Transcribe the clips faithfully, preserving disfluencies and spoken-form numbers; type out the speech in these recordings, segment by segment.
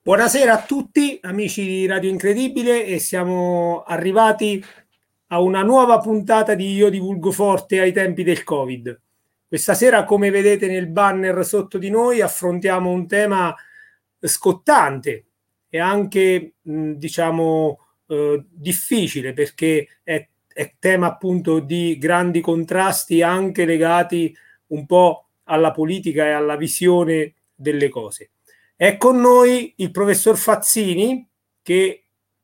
Buonasera a tutti, amici di Radio Incredibile, e siamo arrivati a una nuova puntata di Io Divulgo Forte ai tempi del Covid. Questa sera, come vedete nel banner sotto di noi, affrontiamo un tema scottante e anche, mh, diciamo, eh, difficile, perché è, è tema appunto di grandi contrasti anche legati un po' alla politica e alla visione delle cose. È con noi il professor Fazzini, che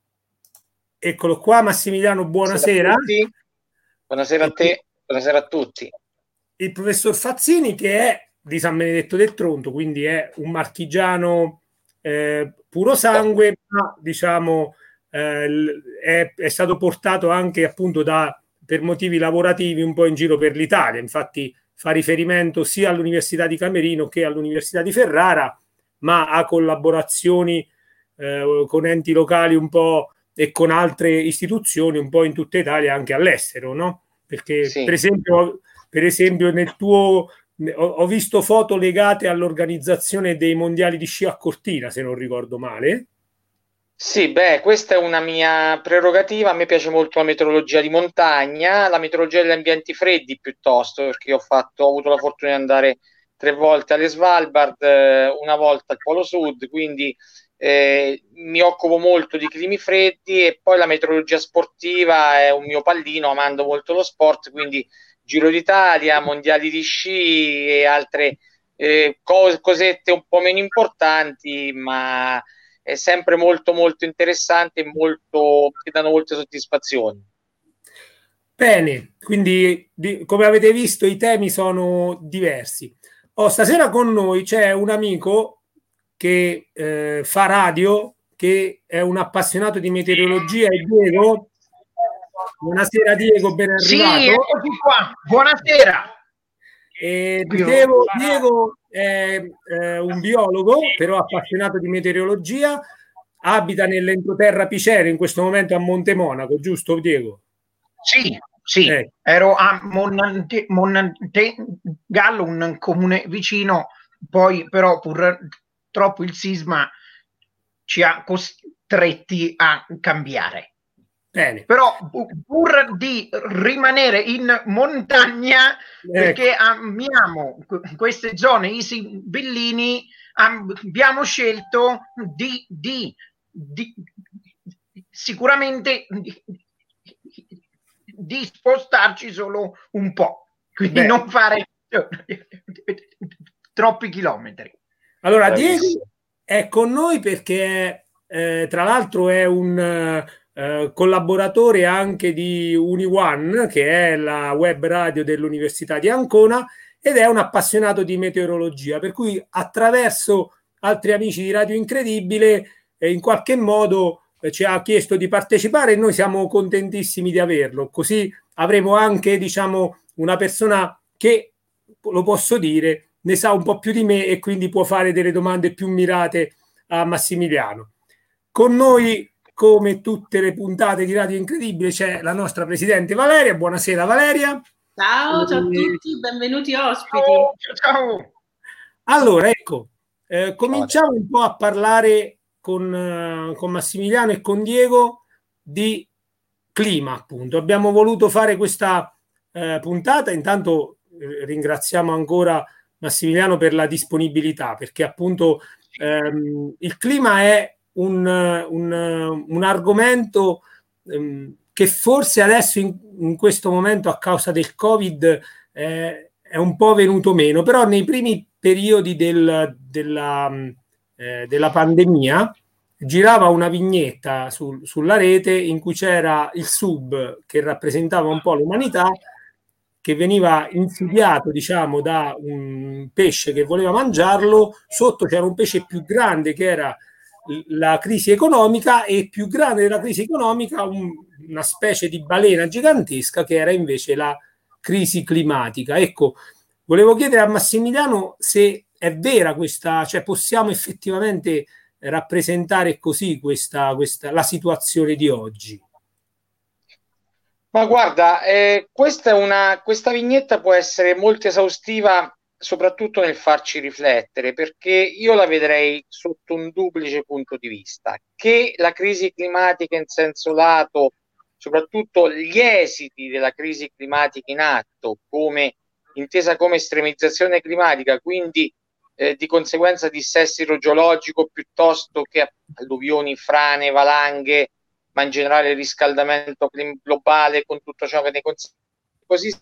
eccolo qua. Massimiliano, buonasera. Buonasera, buonasera a te, buonasera a tutti. Il professor Fazzini, che è di San Benedetto del Tronto, quindi è un marchigiano eh, puro sangue, ma diciamo eh, è, è stato portato anche appunto da, per motivi lavorativi un po' in giro per l'Italia. Infatti fa riferimento sia all'Università di Camerino che all'Università di Ferrara, ma ha collaborazioni eh, con enti locali un po' e con altre istituzioni un po' in tutta Italia, anche all'estero, no? Perché sì. per esempio, per esempio nel tuo ho, ho visto foto legate all'organizzazione dei mondiali di sci a Cortina, se non ricordo male. Sì, beh, questa è una mia prerogativa. A me piace molto la meteorologia di montagna, la meteorologia degli ambienti freddi piuttosto, perché ho fatto, ho avuto la fortuna di andare tre volte alle Svalbard, una volta al Polo Sud, quindi eh, mi occupo molto di climi freddi, e poi la meteorologia sportiva è un mio pallino, amando molto lo sport, quindi Giro d'Italia, mondiali di sci e altre eh, cos- cosette un po' meno importanti, ma è sempre molto molto interessante e molto, che danno molte soddisfazioni. Bene, quindi di, come avete visto i temi sono diversi. Oh, stasera con noi c'è un amico che eh, fa radio, che è un appassionato di meteorologia, e Diego. Buonasera Diego, ben arrivato. Sì, eccoci qua. Buonasera. E Diego, Diego è eh, un biologo, però appassionato di meteorologia, abita nell'entroterra Piceno, in questo momento a Montemonaco, giusto Diego? Sì, sì, eh. ero a Monte, Monte Gallo, un comune vicino, poi però purtroppo il sisma ci ha costretti a cambiare. Bene. Però pur di rimanere in montagna, ecco, perché amiamo queste zone, i Sibillini, abbiamo scelto di, di, di sicuramente di, di spostarci solo un po', quindi Beh. non fare troppi chilometri. Allora, Diego è con noi perché eh, tra l'altro è un Uh, collaboratore anche di UniOne, che è la web radio dell'Università di Ancona, ed è un appassionato di meteorologia, per cui attraverso altri amici di Radio Incredibile eh, in qualche modo eh, ci ha chiesto di partecipare, e noi siamo contentissimi di averlo. Così avremo anche, diciamo, una persona che, lo posso dire, ne sa un po' più di me, e quindi può fare delle domande più mirate a Massimiliano. Con noi, come tutte le puntate di Radio Incredibile, c'è la nostra presidente Valeria. Buonasera Valeria. Ciao, ciao a tutti, benvenuti ospiti. Ciao, ciao. Allora, ecco, eh, cominciamo un po' a parlare con, uh, con Massimiliano e con Diego di clima, appunto. Abbiamo voluto fare questa eh, puntata. Intanto eh, ringraziamo ancora Massimiliano per la disponibilità, perché appunto ehm, il clima è Un, un, un argomento um, che forse adesso in, in questo momento, a causa del Covid, eh, è un po' venuto meno, però nei primi periodi del, della, eh, della pandemia girava una vignetta sul, sulla rete in cui c'era il sub che rappresentava un po' l'umanità, che veniva insidiato, diciamo, da un pesce che voleva mangiarlo. Sotto c'era un pesce più grande, che era la crisi economica, e più grande della crisi economica un, una specie di balena gigantesca, che era invece la crisi climatica. Ecco, volevo chiedere a Massimiliano se è vera questa, cioè possiamo effettivamente rappresentare così questa, questa la situazione di oggi. Ma guarda, eh, questa, è una, questa vignetta può essere molto esaustiva soprattutto nel farci riflettere, perché io la vedrei sotto un duplice punto di vista, che la crisi climatica in senso lato, soprattutto gli esiti della crisi climatica in atto, come intesa come estremizzazione climatica, quindi eh, di conseguenza dissesto idrogeologico piuttosto che alluvioni, frane, valanghe, ma in generale il riscaldamento globale con tutto ciò che ne consegue, così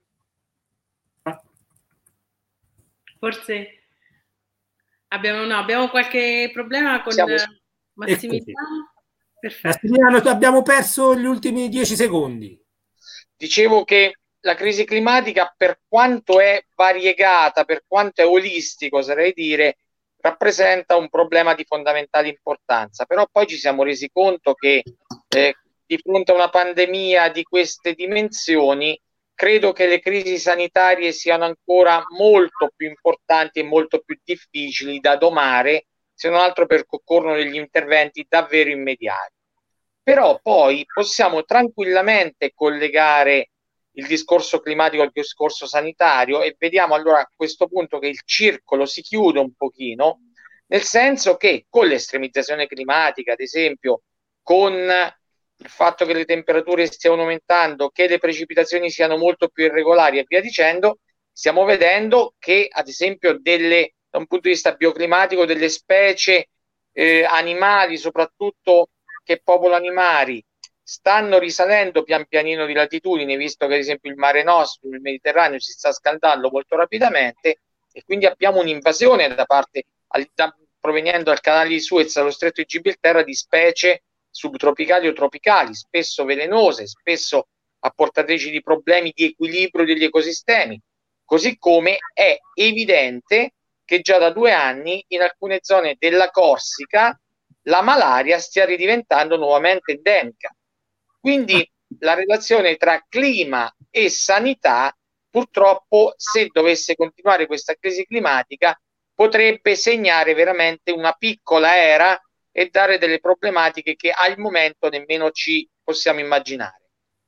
forse abbiamo, no, abbiamo qualche problema con Siamo... Massimiliano. Perfetto. Massimiliano, abbiamo perso gli ultimi dieci secondi. Dicevo che la crisi climatica, per quanto è variegata, per quanto è olistico, oserei dire, rappresenta un problema di fondamentale importanza. Però poi ci siamo resi conto che eh, di fronte a una pandemia di queste dimensioni, credo che le crisi sanitarie siano ancora molto più importanti e molto più difficili da domare, se non altro perché occorrono degli interventi davvero immediati. Però poi possiamo tranquillamente collegare il discorso climatico al discorso sanitario e vediamo allora a questo punto che il circolo si chiude un pochino, nel senso che con l'estremizzazione climatica, ad esempio, con il fatto che le temperature stiano aumentando, che le precipitazioni siano molto più irregolari e via dicendo, stiamo vedendo che, ad esempio, delle, da un punto di vista bioclimatico, delle specie eh, animali, soprattutto che popolano i mari, stanno risalendo pian pianino di latitudine, visto che, ad esempio, il Mare Nostrum, il Mediterraneo, si sta scaldando molto rapidamente e quindi abbiamo un'invasione da parte, da, proveniendo dal canale di Suez allo stretto di Gibilterra, di specie subtropicali o tropicali, spesso velenose, spesso apportatrici di problemi di equilibrio degli ecosistemi, così come è evidente che già da due anni in alcune zone della Corsica la malaria stia ridiventando nuovamente endemica. Quindi la relazione tra clima e sanità, purtroppo, se dovesse continuare questa crisi climatica, potrebbe segnare veramente una piccola era e dare delle problematiche che al momento nemmeno ci possiamo immaginare.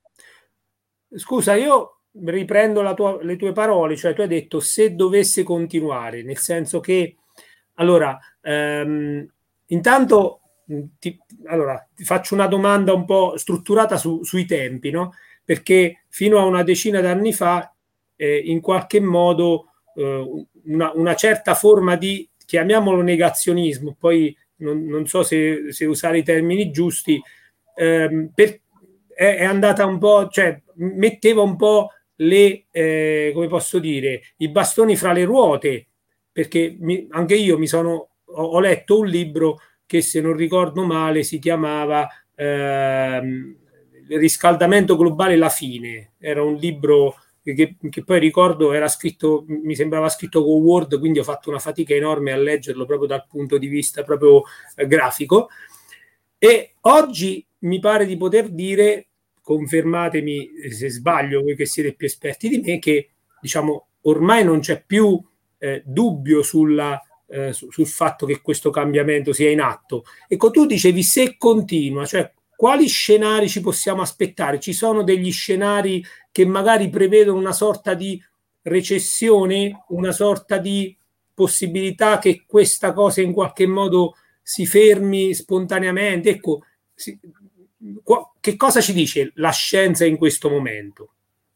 Scusa, io riprendo la tua, le tue parole, cioè tu hai detto se dovesse continuare, nel senso che, allora, ehm, intanto ti, allora, ti faccio una domanda un po' strutturata su, sui tempi, no? Perché fino a una decina d'anni fa, eh, in qualche modo, eh, una, una certa forma di, chiamiamolo negazionismo, poi non, non so se, se usare i termini giusti, ehm, per, è, è andata un po', cioè metteva un po' le, eh, come posso dire, i bastoni fra le ruote, perché mi, anche io mi sono, ho, ho letto un libro che, se non ricordo male, si chiamava ehm, Il riscaldamento globale, la fine. Era un libro che, che poi ricordo era scritto, mi sembrava scritto con Word, quindi ho fatto una fatica enorme a leggerlo proprio dal punto di vista proprio eh, grafico. E oggi mi pare di poter dire, confermatemi se sbaglio, voi che siete più esperti di me, che diciamo ormai non c'è più eh, dubbio sulla, eh, su, sul fatto che questo cambiamento sia in atto. Ecco, tu dicevi se continua, cioè quali scenari ci possiamo aspettare? Ci sono degli scenari che magari prevedono una sorta di recessione, una sorta di possibilità che questa cosa in qualche modo si fermi spontaneamente? Ecco, si, che cosa ci dice la scienza in questo momento?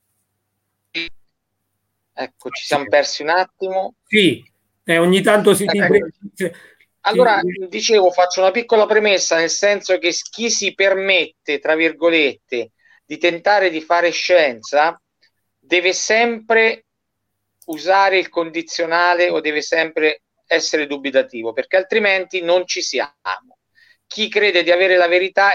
Ecco, ci siamo persi un attimo. Sì, eh, ogni tanto si... Ecco. Ti... Allora, dicevo, faccio una piccola premessa, nel senso che chi si permette, tra virgolette, di tentare di fare scienza deve sempre usare il condizionale o deve sempre essere dubitativo, perché altrimenti non ci siamo. Chi crede di avere la verità...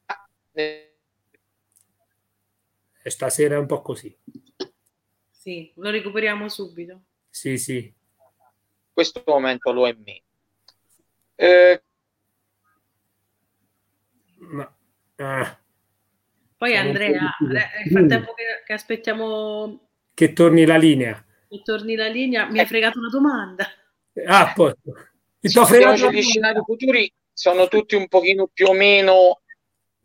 Stasera è un po' così. Sì, lo recuperiamo subito. Sì, sì. In questo momento lo è meno. Eh, Ma, ah, poi Andrea, nel frattempo che, che aspettiamo che torni la linea, che torni la linea, mi hai fregato una domanda. Ah, poi gli scenari futuri sono tutti un pochino più o meno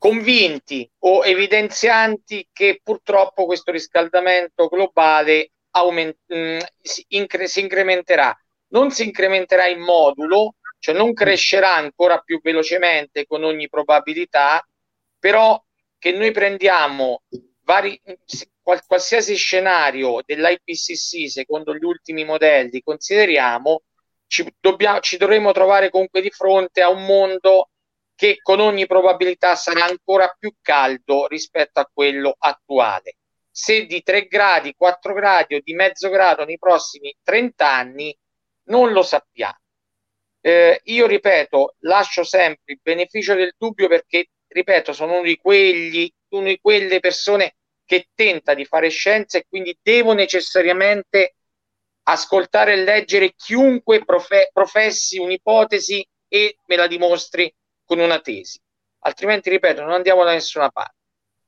convinti o evidenzianti che purtroppo questo riscaldamento globale aument- mh, si, incre- si incrementerà, non si incrementerà in modulo, cioè non crescerà ancora più velocemente con ogni probabilità, però che noi prendiamo vari, qual- qualsiasi scenario dell'I P C C secondo gli ultimi modelli, consideriamo, ci, dobbiamo, ci dovremo trovare comunque di fronte a un mondo che con ogni probabilità sarà ancora più caldo rispetto a quello attuale. Se di tre gradi, quattro gradi o di mezzo grado nei prossimi trenta anni non lo sappiamo. Eh, io ripeto, lascio sempre il beneficio del dubbio perché, ripeto, sono uno di quegli, uno di quelle persone che tenta di fare scienza e quindi devo necessariamente ascoltare e leggere chiunque profe- professi un'ipotesi e me la dimostri con una tesi. Altrimenti, ripeto, non andiamo da nessuna parte.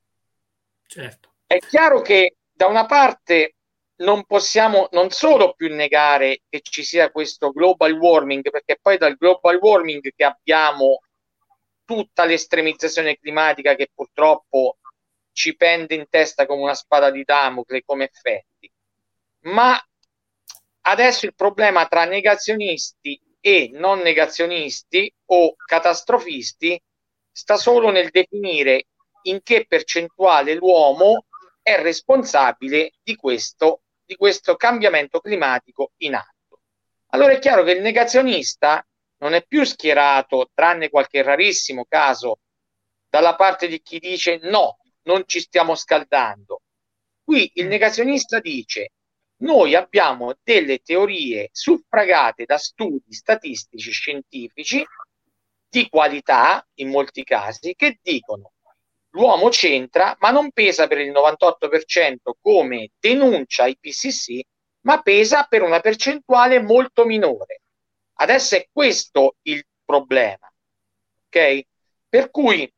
Certo. È chiaro che da una parte non possiamo non solo più negare che ci sia questo global warming, perché poi dal global warming che abbiamo tutta l'estremizzazione climatica che purtroppo ci pende in testa come una spada di Damocle come effetti, ma adesso il problema tra negazionisti e non negazionisti o catastrofisti sta solo nel definire in che percentuale l'uomo è responsabile di questo, di questo cambiamento climatico in atto. Allora è chiaro che il negazionista non è più schierato, tranne qualche rarissimo caso, dalla parte di chi dice no, non ci stiamo scaldando. Qui il negazionista dice noi abbiamo delle teorie suffragate da studi statistici scientifici di qualità, in molti casi, che dicono l'uomo c'entra, ma non pesa per il novantotto per cento come denuncia I P C C, ma pesa per una percentuale molto minore. Adesso è questo il problema, ok? Per cui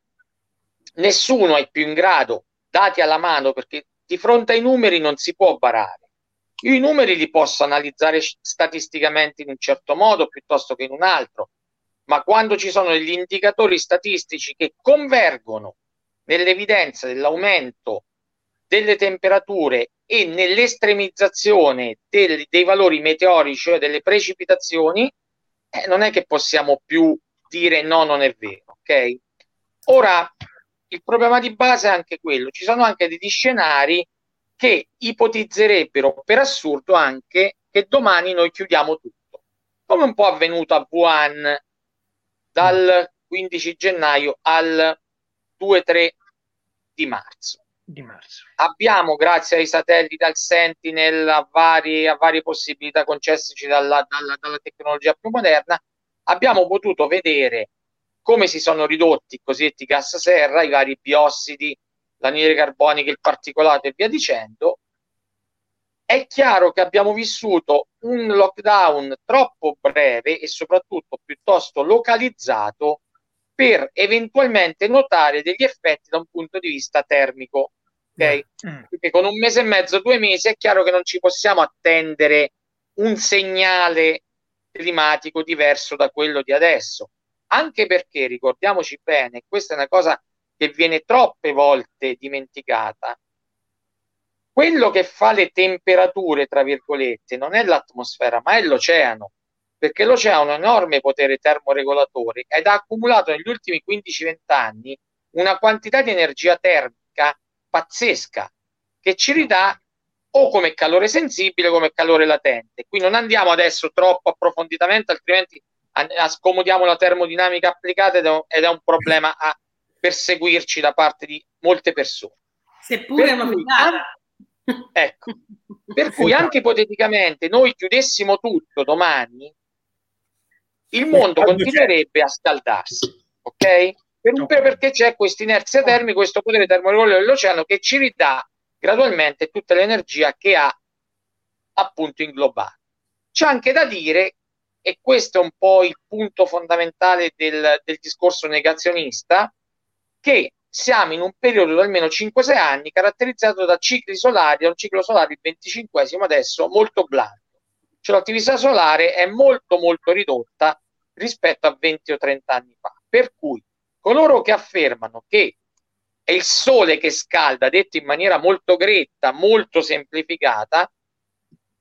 nessuno è più in grado, dati alla mano, perché di fronte ai numeri non si può barare. Io i numeri li posso analizzare statisticamente in un certo modo piuttosto che in un altro, ma quando ci sono degli indicatori statistici che convergono nell'evidenza dell'aumento delle temperature e nell'estremizzazione del, dei valori meteorici, cioè delle precipitazioni, eh, non è che possiamo più dire no, non è vero, ok? Ora, il problema di base è anche quello, ci sono anche degli scenari che ipotizzerebbero per assurdo anche che domani noi chiudiamo tutto, come un po' avvenuto a Wuhan dal quindici gennaio al due tre di marzo. Di marzo. Abbiamo, grazie ai satelliti, al Sentinel, a varie, a varie possibilità concesseci dalla, dalla, dalla tecnologia più moderna, abbiamo potuto vedere come si sono ridotti i cosiddetti gas serra, i vari biossidi, l'anidride carbonica, il particolato e via dicendo. È chiaro che abbiamo vissuto un lockdown troppo breve e soprattutto piuttosto localizzato per eventualmente notare degli effetti da un punto di vista termico. Okay? Mm. Perché con un mese e mezzo, due mesi è chiaro che non ci possiamo attendere un segnale climatico diverso da quello di adesso. Anche perché, ricordiamoci bene, questa è una cosa che viene troppe volte dimenticata, quello che fa le temperature, tra virgolette, non è l'atmosfera, ma è l'oceano, perché l'oceano ha un enorme potere termoregolatore ed ha accumulato negli ultimi quindici venti anni una quantità di energia termica pazzesca, che ci ridà o come calore sensibile o come calore latente. Qui non andiamo adesso troppo approfonditamente, altrimenti scomodiamo la termodinamica applicata ed è un, ed è un problema a perseguirci da parte di molte persone. Seppure è una figata. Ecco, per cui anche ipoteticamente noi chiudessimo tutto domani, il mondo continuerebbe a scaldarsi, ok? Per un, perché c'è questa inerzia termica, questo potere termoregolatore dell'oceano che ci ridà gradualmente tutta l'energia che ha appunto inglobato. C'è anche da dire, e questo è un po' il punto fondamentale del, del discorso negazionista, che siamo in un periodo di almeno cinque sei anni caratterizzato da cicli solari, un ciclo solare, il venticinquesimo adesso, molto blando. Cioè l'attività solare è molto molto ridotta rispetto a venti o trenta anni fa. Per cui coloro che affermano che è il sole che scalda, detto in maniera molto gretta, molto semplificata,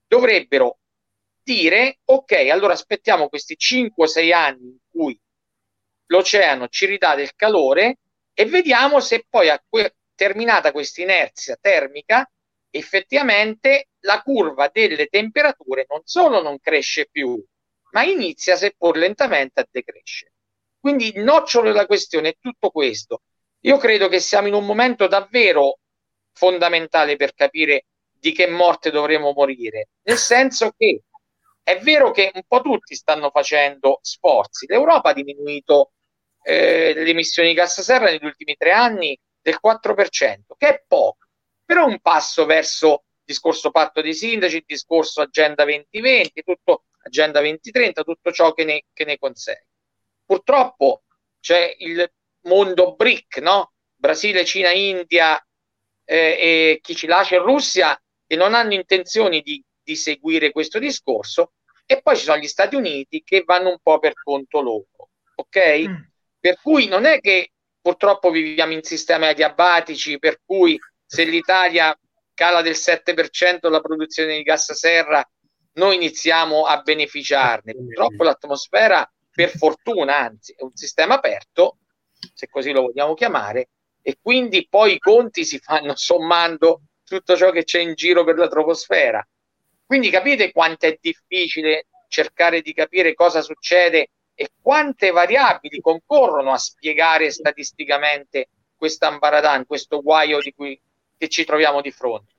dovrebbero dire ok, allora aspettiamo questi cinque o sei anni in cui l'oceano ci ridà del calore e vediamo se poi a que- terminata questa inerzia termica effettivamente la curva delle temperature non solo non cresce più, ma inizia seppur lentamente a decrescere. Quindi il nocciolo della questione è tutto questo. Io credo che siamo in un momento davvero fondamentale per capire di che morte dovremo morire, nel senso che è vero che un po' tutti stanno facendo sforzi. L'Europa ha diminuito eh, le emissioni di gas serra negli ultimi tre anni del quattro per cento, che è poco, però un passo verso il discorso patto dei sindaci, il discorso Agenda duemilaventi, tutto Agenda duemilatrenta, tutto ciò che ne, che ne consegue. Purtroppo c'è il mondo B R I C, no? Brasile, Cina, India eh, e chi ci lascia in Russia, che non hanno intenzioni di, di seguire questo discorso, e poi ci sono gli Stati Uniti che vanno un po' per conto loro, ok? Mm. Per cui non è che purtroppo viviamo in sistemi adiabatici, per cui se l'Italia cala del sette per cento la produzione di gas serra, noi iniziamo a beneficiarne. Purtroppo l'atmosfera, per fortuna, anzi, è un sistema aperto, se così lo vogliamo chiamare, e quindi poi i conti si fanno sommando tutto ciò che c'è in giro per la troposfera. Quindi capite quanto è difficile cercare di capire cosa succede e quante variabili concorrono a spiegare statisticamente quest'ambaradan, questo guaio di cui che ci troviamo di fronte.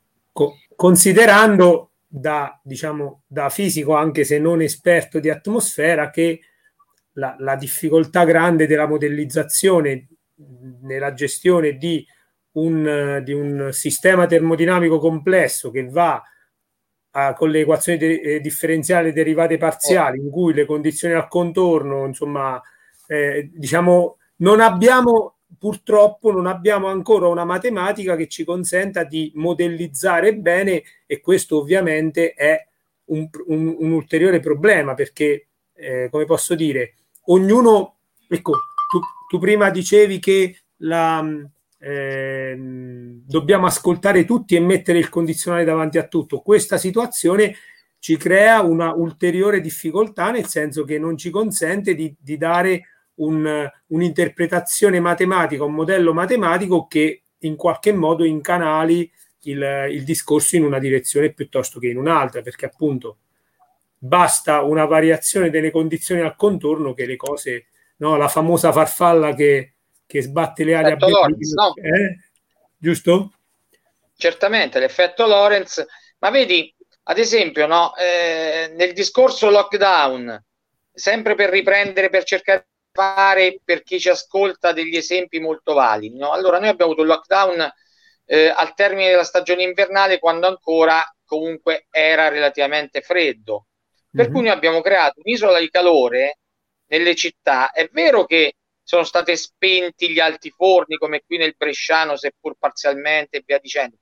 Considerando da, diciamo, da fisico, anche se non esperto di atmosfera, che la, la difficoltà grande della modellizzazione nella gestione di un, di un sistema termodinamico complesso che va a, con le equazioni de, differenziali derivate parziali, in cui le condizioni al contorno, insomma, eh, diciamo, non abbiamo purtroppo non abbiamo ancora una matematica che ci consenta di modellizzare bene, e questo ovviamente è un, un, un ulteriore problema, perché eh, come posso dire, ognuno, ecco, tu, tu prima dicevi che la, eh, dobbiamo ascoltare tutti e mettere il condizionale davanti a tutto. Questa situazione ci crea una ulteriore difficoltà, nel senso che non ci consente di, di dare un, un'interpretazione matematica, un modello matematico che in qualche modo incanali il, il discorso in una direzione piuttosto che in un'altra, perché appunto basta una variazione delle condizioni al contorno che le cose, no? La famosa farfalla che, che sbatte le ali a Lorentz, no? eh? Giusto? Certamente, l'effetto Lorentz, ma vedi, ad esempio, no, eh, nel discorso lockdown, sempre per riprendere, per cercare di fare per chi ci ascolta degli esempi molto validi, no? Allora, noi abbiamo avuto il lockdown eh, al termine della stagione invernale, quando ancora comunque era relativamente freddo, per mm-hmm. cui noi abbiamo creato un'isola di calore nelle città. È vero che sono stati spenti gli altiforni, come qui nel Bresciano, seppur parzialmente, e via dicendo.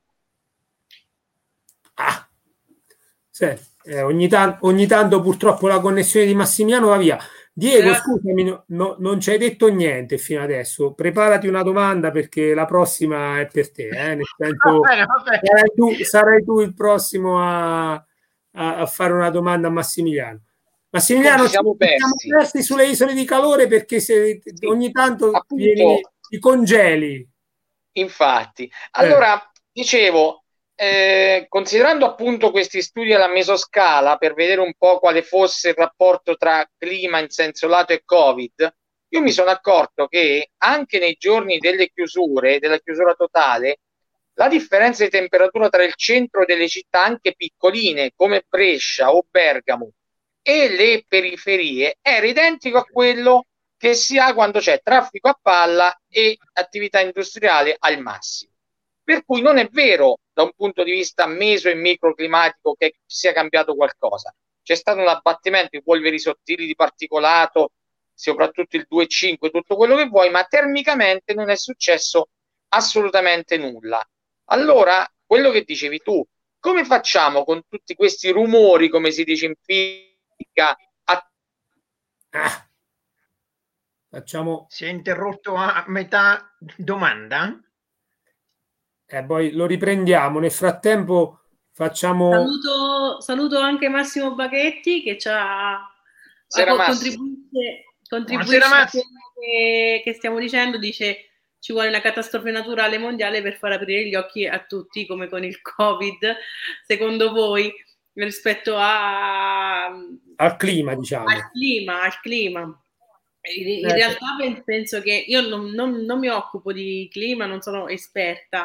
Ah. Sì, eh, ogni, ta- ogni tanto purtroppo la connessione di Massimiliano va via. Diego, Però... scusami, no, no, non ci hai detto niente fino adesso. Preparati una domanda, perché la prossima è per te. Eh? Nel senso, va bene, va bene. Sarai, tu, sarai tu il prossimo a, a, a fare una domanda a Massimiliano. Massimiliano, ci siamo persi. siamo persi sulle isole di calore, perché se sì, ogni tanto appunto, vieni, ti congeli. Infatti, allora eh. dicevo, eh, considerando appunto questi studi alla mesoscala per vedere un po' quale fosse il rapporto tra clima in senso lato e Covid, io mi sono accorto che anche nei giorni delle chiusure, della chiusura totale, la differenza di temperatura tra il centro delle città anche piccoline come Brescia o Bergamo e le periferie era identico a quello che si ha quando c'è traffico a palla e attività industriale al massimo. Per cui non è vero da un punto di vista meso e microclimatico che sia cambiato qualcosa. C'è stato un abbattimento di polveri sottili, di particolato, soprattutto il due virgola cinque, tutto quello che vuoi, ma termicamente non è successo assolutamente nulla. Allora, quello che dicevi tu, come facciamo con tutti questi rumori, come si dice in fisica? A... Ah. Facciamo... Si è interrotto a metà domanda? Eh, poi lo riprendiamo. Nel frattempo facciamo... Saluto, saluto anche Massimo Baghetti che ci ha, ha contribuisce, contribuisce a quello che, che stiamo dicendo, dice ci vuole una catastrofe naturale mondiale per far aprire gli occhi a tutti come con il Covid, secondo voi, rispetto a, al clima, diciamo. Al clima, al clima. In, in eh, realtà penso che io non, non, non mi occupo di clima, non sono esperta,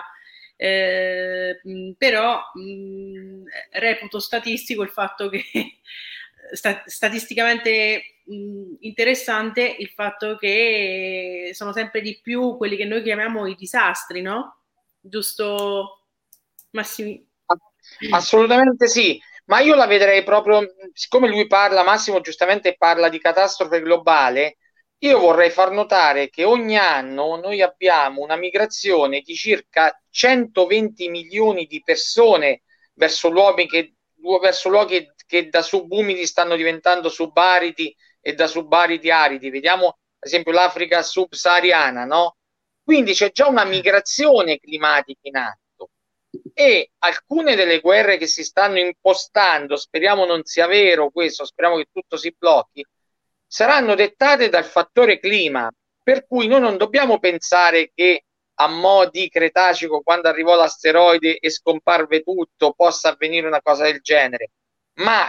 eh, però mh, reputo statistico il fatto che sta, statisticamente mh, interessante il fatto che sono sempre di più quelli che noi chiamiamo i disastri, no? Giusto, Massimo? Assolutamente sì. Ma io la vedrei proprio, siccome lui parla, Massimo giustamente parla di catastrofe globale, io vorrei far notare che ogni anno noi abbiamo una migrazione di circa centoventi milioni di persone verso luoghi che, verso luoghi che da subumidi stanno diventando subaridi e da subaridi aridi. Vediamo ad esempio l'Africa subsahariana, no? Quindi c'è già una migrazione climatica in atto. E alcune delle guerre che si stanno impostando, speriamo non sia vero questo, speriamo che tutto si blocchi, saranno dettate dal fattore clima, per cui noi non dobbiamo pensare che a mo' di Cretacico, quando arrivò l'asteroide e scomparve tutto, possa avvenire una cosa del genere, ma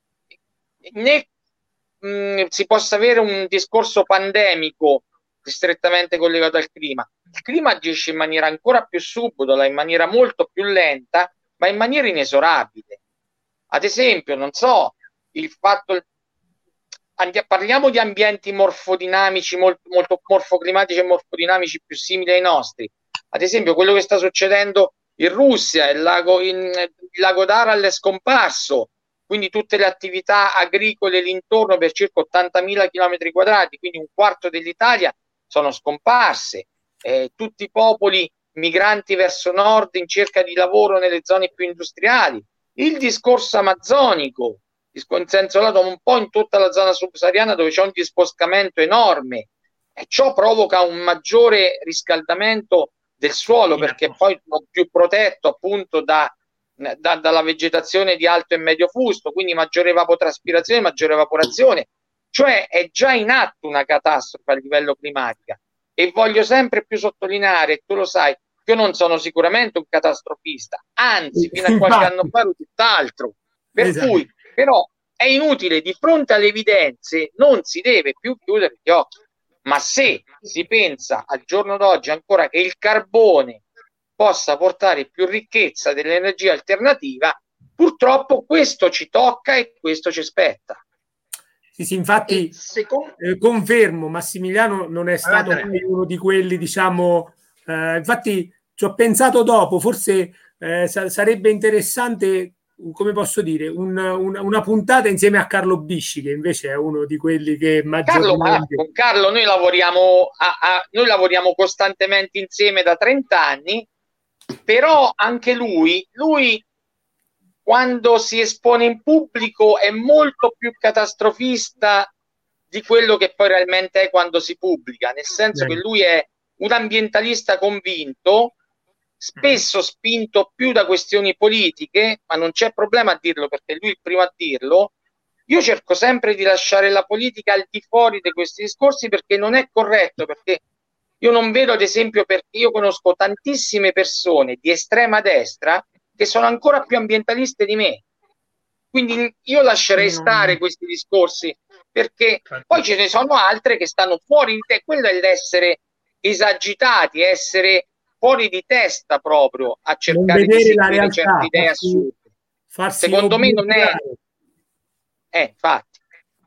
né mh, si possa avere un discorso pandemico strettamente collegato al clima. Il clima agisce in maniera ancora più subdola, in maniera molto più lenta, ma in maniera inesorabile. Ad esempio, non so, il fatto, andiamo, parliamo di ambienti morfodinamici, molto, molto morfoclimatici e morfodinamici più simili ai nostri. Ad esempio, quello che sta succedendo in Russia, il lago, in, il lago d'Aral è scomparso, quindi tutte le attività agricole l'intorno per circa ottantamila chilometri quadrati, quindi un quarto dell'Italia, sono scomparse. Eh, tutti i popoli migranti verso nord in cerca di lavoro nelle zone più industriali. Il discorso amazzonico, in senso lato, un po' in tutta la zona subsahariana dove c'è un disboscamento enorme, e ciò provoca un maggiore riscaldamento del suolo perché poi non più protetto appunto da, da, dalla vegetazione di alto e medio fusto, quindi maggiore evapotranspirazione, maggiore evaporazione. Cioè è già in atto una catastrofe a livello climatico e voglio sempre più sottolineare, tu lo sai, che io non sono sicuramente un catastrofista, anzi fino a qualche anno fa ero tutt'altro, per esatto. cui però è inutile, di fronte alle evidenze non si deve più chiudere gli occhi, ma se si pensa al giorno d'oggi ancora che il carbone possa portare più ricchezza dell'energia alternativa, purtroppo questo ci tocca e questo ci spetta. Sì, sì, infatti secondo... eh, confermo, Massimiliano non è stato mai uno di quelli, diciamo, eh, infatti ci ho pensato dopo, forse eh, sa- sarebbe interessante, come posso dire, un, un, una puntata insieme a Carlo Bisci, che invece è uno di quelli che maggiormente... Carlo, ma con Carlo noi lavoriamo, a, a, noi lavoriamo costantemente insieme da trenta anni, però anche lui, lui quando si espone in pubblico è molto più catastrofista di quello che poi realmente è quando si pubblica, nel senso Beh. che lui è un ambientalista convinto, spesso spinto più da questioni politiche, ma non c'è problema a dirlo perché lui è il primo a dirlo. Io cerco sempre di lasciare la politica al di fuori di questi discorsi perché non è corretto, perché io non vedo, ad esempio, perché io conosco tantissime persone di estrema destra che sono ancora più ambientaliste di me, quindi io lascerei stare questi discorsi perché poi ce ne sono altre che stanno fuori di te. Quello è l'essere esagitati, essere fuori di testa proprio a cercare di seguire certe idee assurde. Secondo me non è eh, infatti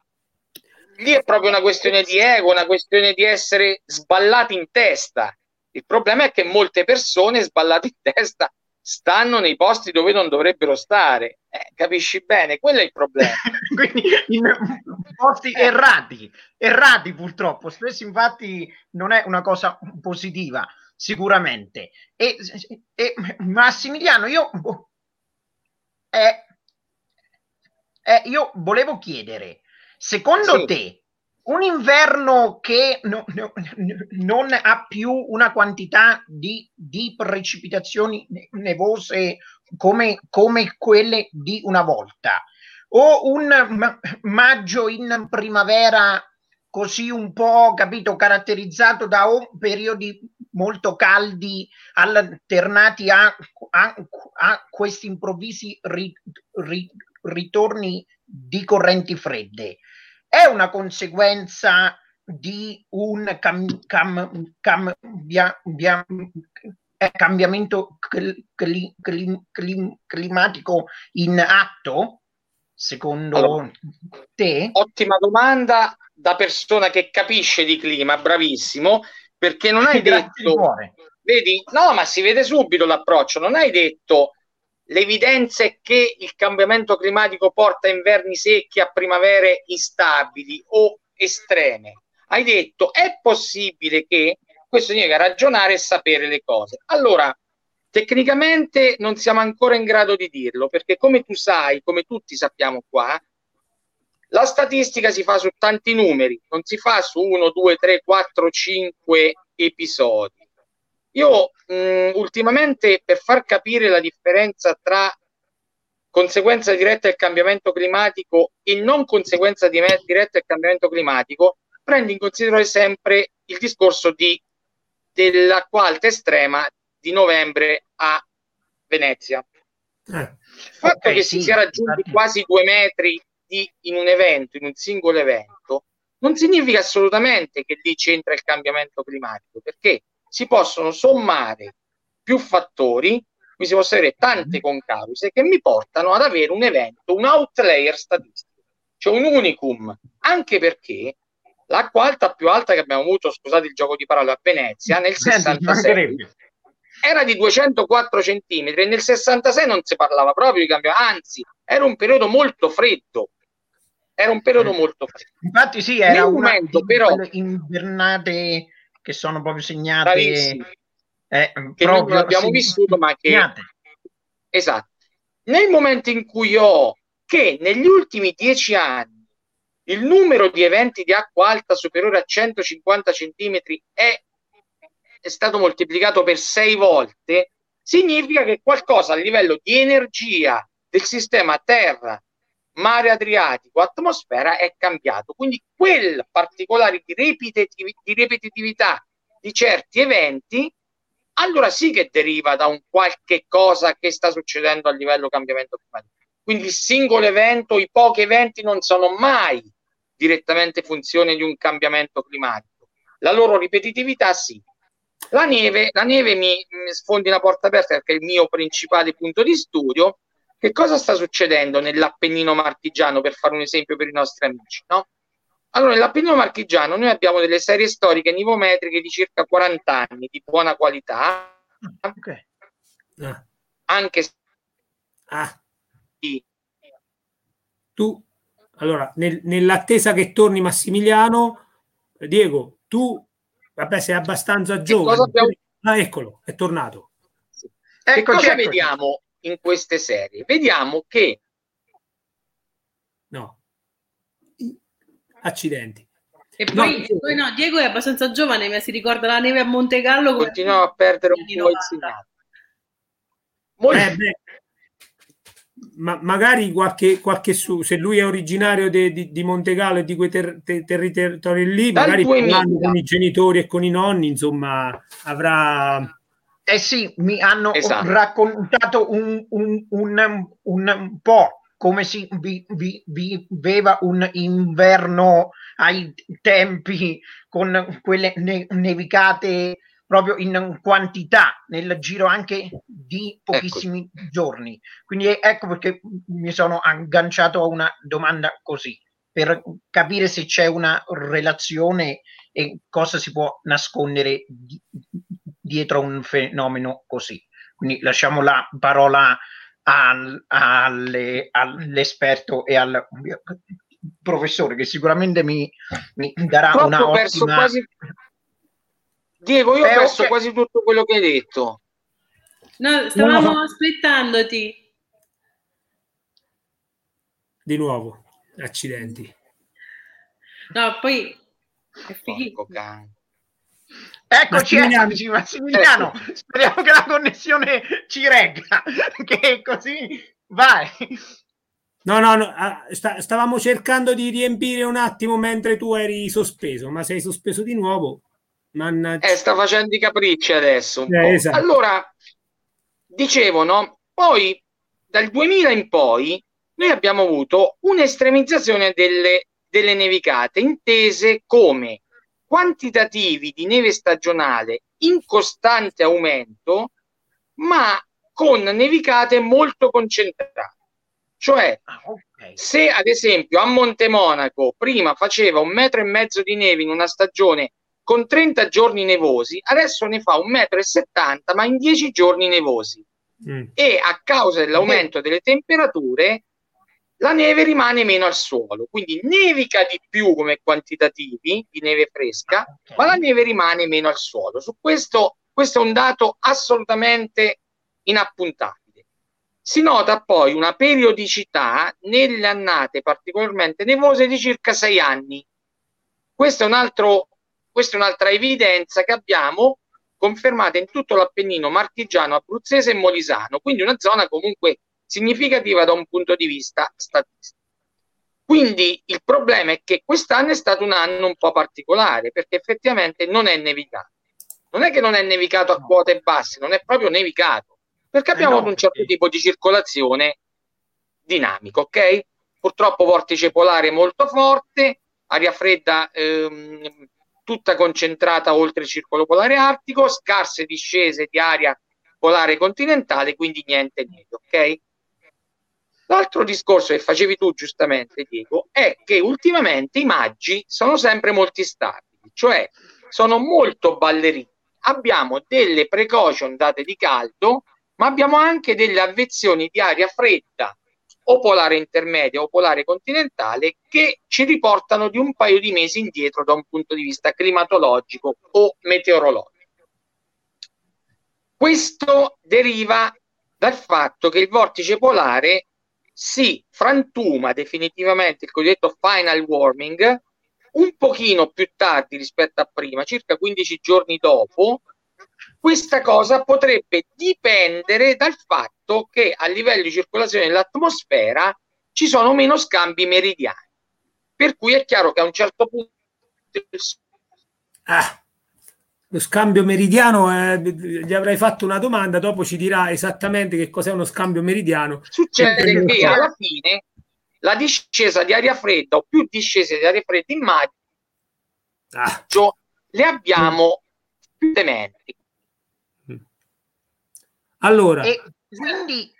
lì è proprio una questione di ego, una questione di essere sballati in testa. Il problema è che molte persone sballate in testa stanno nei posti dove non dovrebbero stare, eh, capisci bene? Quello è il problema. Quindi in posti eh. errati, errati purtroppo, spesso infatti non è una cosa positiva, sicuramente. E, e Massimiliano, io, eh, eh, io volevo chiedere, secondo sì. te un inverno che no, no, non ha più una quantità di, di precipitazioni nevose come, come quelle di una volta, o un ma- maggio in primavera così un po', capito, caratterizzato da o periodi molto caldi alternati a, a, a questi improvvisi ri, ri, ritorni di correnti fredde, è una conseguenza di un cam, cam, cambia, via, cambiamento cl, cl, cl, cl, climatico in atto, secondo allora, te? Ottima domanda da persona che capisce di clima, bravissimo, perché non hai detto, vedi, no, ma si vede subito l'approccio, non hai detto l'evidenza è che il cambiamento climatico porta a inverni secchi, a primavere instabili o estreme. Hai detto è possibile che, questo significa ragionare e sapere le cose. Allora, tecnicamente non siamo ancora in grado di dirlo, perché come tu sai, come tutti sappiamo qua, la statistica si fa su tanti numeri, non si fa su uno, due, tre, quattro, cinque episodi. Io mh, ultimamente, per far capire la differenza tra conseguenza diretta del cambiamento climatico e non conseguenza di diretta del cambiamento climatico, prendo in considerazione sempre il discorso di, dell'acqua alta estrema di novembre a Venezia. Eh. Il fatto okay, che sì, si sia raggiunti infatti... quasi due metri di, in un evento, in un singolo evento, non significa assolutamente che lì c'entra il cambiamento climatico, perché si possono sommare più fattori, qui si possono avere tante concause che mi portano ad avere un evento, un outlier statistico, cioè un unicum, anche perché l'acqua alta più alta che abbiamo avuto, scusate il gioco di parole, a Venezia nel sessantasei era di duecentoquattro centimetri e nel sessantasei non si parlava proprio di cambiamento, anzi era un periodo molto freddo, era un periodo molto freddo. Infatti sì, era un momento però invernate che sono proprio segnate eh, che noi non abbiamo sì, vissuto ma che esatto. Nel momento in cui ho che negli ultimi dieci anni il numero di eventi di acqua alta superiore a centocinquanta centimetri è è stato moltiplicato per sei volte, significa che qualcosa a livello di energia del sistema terra, mare Adriatico, atmosfera è cambiato. Quindi quel particolare di, ripetitiv- di ripetitività di certi eventi, allora sì che deriva da un qualche cosa che sta succedendo a livello cambiamento climatico. Quindi il singolo evento, i pochi eventi non sono mai direttamente funzione di un cambiamento climatico. La loro ripetitività sì. La neve, la neve mi, mi sfondi una porta aperta perché è il mio principale punto di studio. Che cosa sta succedendo nell'Appennino marchigiano, per fare un esempio per i nostri amici, no? Allora, nell'Appennino marchigiano noi abbiamo delle serie storiche nivometriche di circa quaranta anni, di buona qualità, okay. ah. anche se ah. tu, allora, nel, nell'attesa che torni Massimiliano, Diego, tu vabbè, sei abbastanza giovane. Abbiamo... Ah, eccolo, è tornato. Sì. Che eccoci, cosa eccoci. Vediamo in queste serie? Vediamo che... No. Accidenti. E poi, no, e poi no, Diego è abbastanza giovane, ma si ricorda la neve a Montegallo. Continuiamo a perdere un po' il segnale. Molto... Eh, beh, ma magari qualche, qualche su, se lui è originario de, di, di Montegallo e di quei ter, ter, ter, territori lì, Dal magari parlando con i genitori e con i nonni, insomma, avrà... Eh sì, mi hanno esatto. raccontato un, un, un, un po' come si vi, vi, viveva un inverno ai tempi con quelle ne, nevicate proprio in quantità nel giro anche di pochissimi ecco. giorni. Quindi ecco perché mi sono agganciato a una domanda così, per capire se c'è una relazione e cosa si può nascondere di, dietro un fenomeno così. Quindi lasciamo la parola al, alle, all'esperto e al professore che sicuramente mi, mi darà Troppo una ottima... Quasi... Diego, io eh, ho perso okay. quasi tutto quello che hai detto. No, stavamo no. aspettandoti. Di nuovo, accidenti. No, poi è fighissimo. Eccoci, eccoci Massimiliano, speriamo che la connessione ci regga, che così vai. No, no, no, stavamo cercando di riempire un attimo mentre tu eri sospeso, ma sei sospeso di nuovo. Mannaggia. Eh, sta facendo i capricci adesso un eh, po'. Esatto. Allora, dicevo, no? Poi, dal duemila in poi, noi abbiamo avuto un'estremizzazione delle, delle nevicate, intese come quantitativi di neve stagionale in costante aumento, ma con nevicate molto concentrate. Cioè, ah, okay. Se ad esempio a Montemonaco prima faceva un metro e mezzo di neve in una stagione con trenta giorni nevosi, adesso ne fa un metro e settanta, ma in dieci giorni nevosi. Mm. E a causa dell'aumento delle temperature, la neve rimane meno al suolo, quindi nevica di più come quantitativi di neve fresca, okay. ma la neve rimane meno al suolo. Su questo, questo è un dato assolutamente inappuntabile. Si nota poi una periodicità nelle annate particolarmente nevose di circa sei anni. Questo è un altro, questa è un'altra evidenza che abbiamo confermata in tutto l'Appennino marchigiano, abruzzese e molisano, quindi una zona comunque significativa da un punto di vista statistico. Quindi il problema è che quest'anno è stato un anno un po' particolare, perché effettivamente non è nevicato. Non è che non è nevicato a quote basse, non è proprio nevicato, perché abbiamo eh no, un certo perché... tipo di circolazione dinamico, ok? Purtroppo vortice polare molto forte, aria fredda ehm, tutta concentrata oltre il circolo polare artico, scarse discese di aria polare continentale, quindi niente neve, ok? L'altro discorso che facevi tu giustamente, Diego, è che ultimamente i maggi sono sempre molto stabili, cioè sono molto ballerini. Abbiamo delle precaution date di caldo, ma abbiamo anche delle avvezioni di aria fredda o polare intermedia o polare continentale che ci riportano di un paio di mesi indietro da un punto di vista climatologico o meteorologico. Questo deriva dal fatto che il vortice polare si frantuma definitivamente, il cosiddetto final warming, un pochino più tardi rispetto a prima, circa quindici giorni dopo. Questa cosa potrebbe dipendere dal fatto che a livello di circolazione dell'atmosfera ci sono meno scambi meridiani, per cui è chiaro che a un certo punto ah, lo scambio meridiano eh, gli avrei fatto una domanda, dopo ci dirà esattamente che cos'è uno scambio meridiano. Succede che alla fine la discesa di aria fredda o più discese di aria fredda in maggio ah. le abbiamo più tementi. Allora, e quindi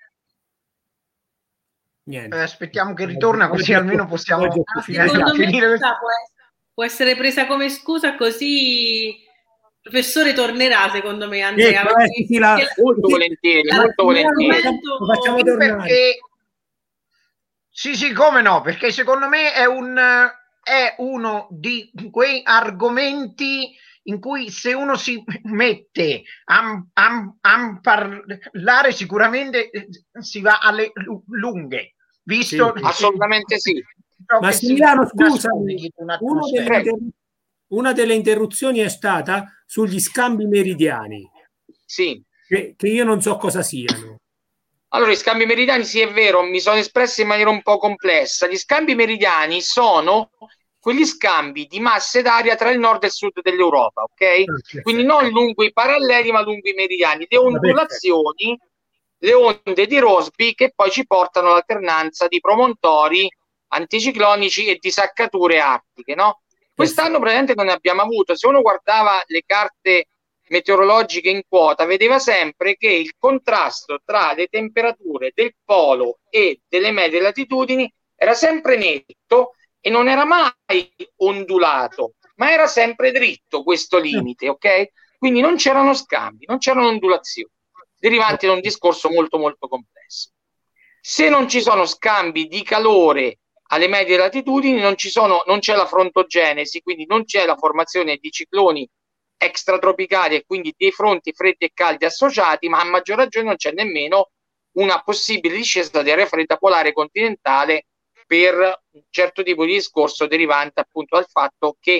niente. Eh, aspettiamo che ritorna, così almeno possiamo ah, finire, finire può, può essere presa come scusa, così il professore tornerà, secondo me, Andrea. Eh, perché, sì, la, molto sì, volentieri, la, molto volentieri. Facciamo perché, sì, sì, come no, perché secondo me è un è uno di quei argomenti in cui se uno si mette a, a, a parlare sicuramente si va alle lunghe, visto sì, assolutamente sì. Massimiliano, scusa, una delle, una delle interruzioni è stata sugli scambi meridiani, sì, che, che io non so cosa siano. Allora, gli scambi meridiani, sì, è vero, mi sono espresso in maniera un po' complessa. Gli scambi meridiani sono quegli scambi di masse d'aria tra il nord e il sud dell'Europa, ok? Ah, quindi non lungo i paralleli, ma lungo i meridiani. Le ondulazioni, le onde di Rossby che poi ci portano all'alternanza di promontori anticiclonici e di saccature artiche, no? Quest'anno praticamente non ne abbiamo avuto. Se uno guardava le carte meteorologiche in quota, vedeva sempre che il contrasto tra le temperature del polo e delle medie latitudini era sempre netto e non era mai ondulato, ma era sempre dritto questo limite, ok? Quindi non c'erano scambi, non c'erano ondulazioni, derivanti da un discorso molto molto complesso. Se non ci sono scambi di calore alle medie latitudini, non ci sono, non c'è la frontogenesi, quindi non c'è la formazione di cicloni extratropicali e quindi dei fronti freddi e caldi associati, ma a maggior ragione non c'è nemmeno una possibile discesa di aria fredda polare continentale per un certo tipo di discorso derivante appunto dal fatto che